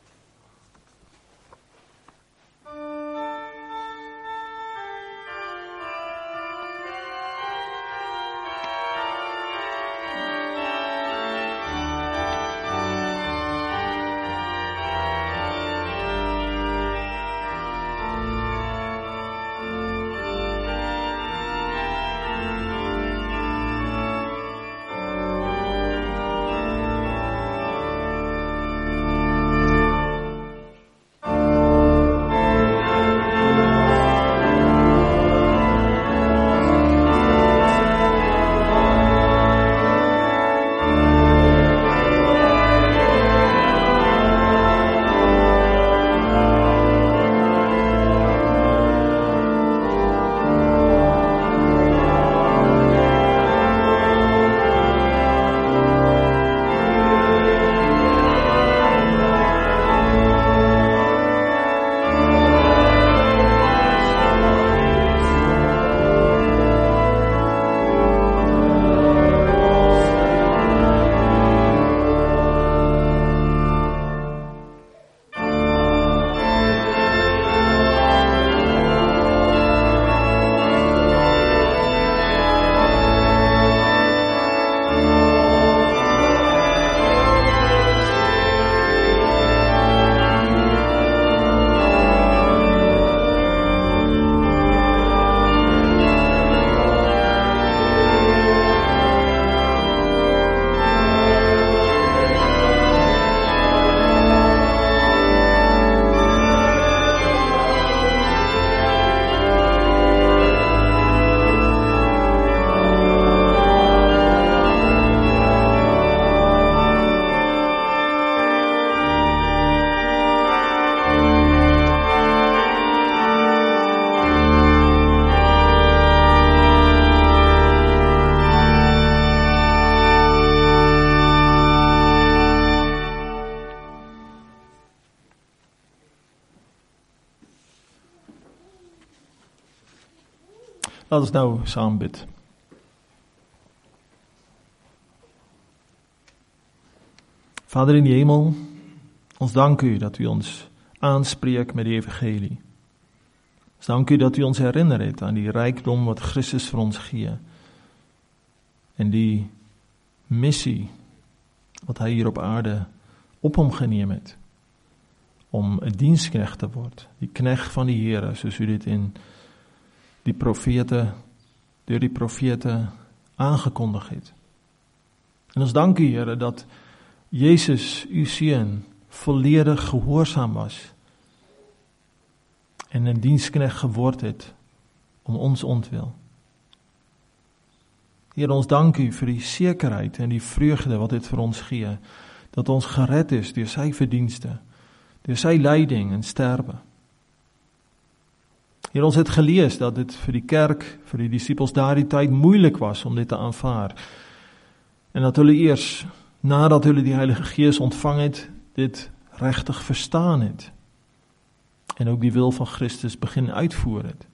Laat ons nou saam bid. Vader in die hemel, ons dank u dat u ons aanspreek met die evangelie. Ons dank u dat u ons herinner het aan die rykdom wat Christus vir ons gee. En die missie wat hy hier op aarde op hom geneem het. Om 'n diensknegt te word. Die knegt van die Here, soos u dit in die profete, deur die profete aangekondigd het. En ons dank u, Here, dat Jezus, uw Seun, volledig gehoorzaam was en een dienstknecht geword het om ons ontwil. Heer, ons dank u vir die sekerheid en die vreugde wat dit vir ons gee, dat ons gered is deur sy verdienste, deur sy lyding en sterwe. Heer, ons het gelees dat dit vir die kerk, vir die disippels daardie tyd moeilik was om dit te aanvaar, en dat hulle eers, nadat hulle die Heilige Gees ontvang het, dit regtig verstaan het, en ook die wil van Christus begin uitvoer het.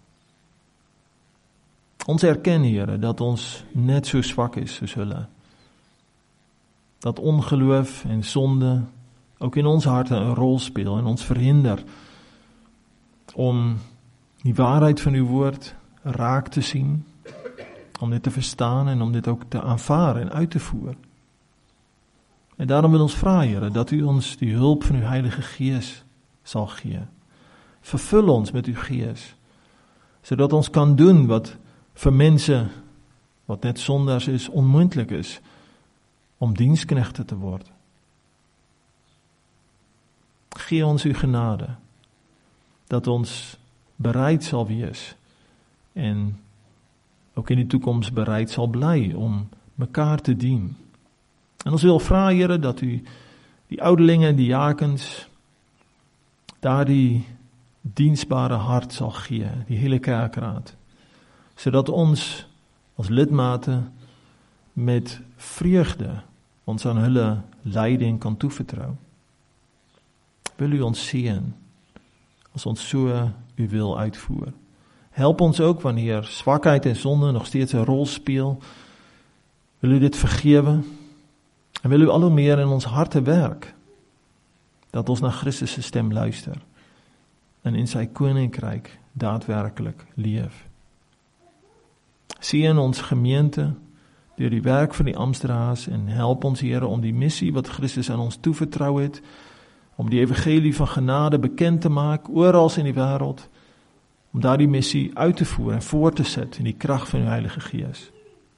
Ons erken, Here, dat ons net so swak is soos hulle. Dat ongeloof en sonde ook in ons harte 'n rol speel en ons verhinder om die waarheid van uw woord raak te sien, om dit te verstaan en om dit ook te aanvaar en uit te voer. En daarom wil ons vra, Here, dat u ons die hulp van uw Heilige Gees sal gee. Vervul ons met uw Gees, sodat ons kan doen wat vir mense, wat net sondaars is, onmoontlik is, om diensknegte te word. Gee ons uw genade, dat ons bereid sal wees, en ook in die toekoms bereid sal bly, om mekaar te dien. En ons wil vra, Here, dat u die ouderlinge en die jakens, daar die diensbare hart sal gee, die hele kerkraad, sodat ons as lidmate met vreugde ons aan hulle leiding kan toevertrou. Wil u ons seën, as ons so u wil uitvoer. Help ons ook wanneer swakheid en sonde nog steeds 'n rol speel. Wil u dit vergewe? En wil u al hoe meer in ons harte werk, dat ons na Christus se stem luister en in sy koninkryk daadwerklik leef. Seën ons gemeente deur die werk van die amptdraers en help ons, Here, om die missie wat Christus aan ons toevertrou het, om die evangelie van genade bekend te maak oral in die wêreld, om daardie missie uit te voer en voort te sit in die krag van uw Heilige Gees.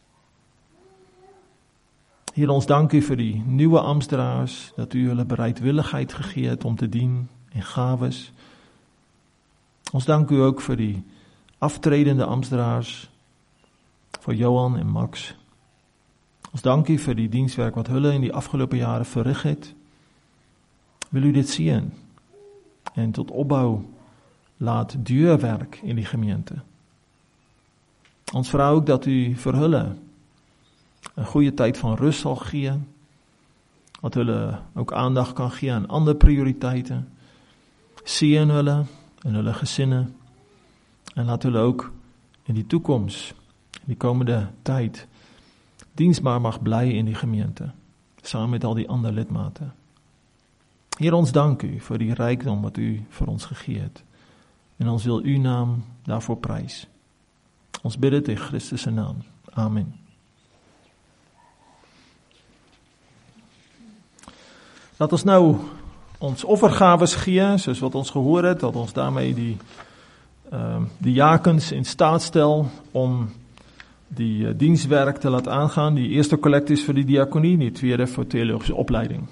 Here, ons dank u vir die nuwe amptdraers, dat u hulle bereidwilligheid gegee het om te dien en gawes. Ons dank u ook vir die aftredende amptdraers, vir Johan en Max. Ons dank u vir die dienswerk wat hulle in die afgelope jare verrig het. Wil u dit seën en tot opbou laat deurwerk in die gemeente. Ons vra ook dat u vir hulle 'n goeie tyd van rus sal gee, dat hulle ook aandag kan gee aan ander prioriteite. Seën hulle en hulle gesinne en laat hulle ook in die toekoms, in die komende tyd, diensbaar mag bly in die gemeente, saam met al die ander lidmate. Heer, ons dank u vir die rykdom wat u vir ons gegee het, en ons wil uw naam daarvoor prys. Ons bid dit in Christus se naam. Amen. Laat ons nou ons offergawes gee, soos wat ons gehoor het, dat ons daarmee die, uh, die jakens in staat stel om die uh, dienswerk te laat aangaan. Die eerste kollekte is vir die diakonie, die tweede vir teologische opleiding.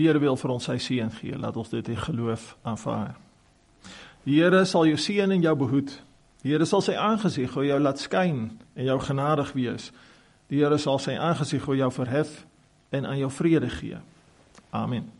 Here wil vir ons sy seën gee. Laat ons dit in geloof aanvaar. Die Here sal jou seën en jou behoed. Die Here sal sy aangesig oor jou laat skyn en jou genadig wees. Die Here sal sy aangesig oor jou verhef en aan jou vrede gee. Amen.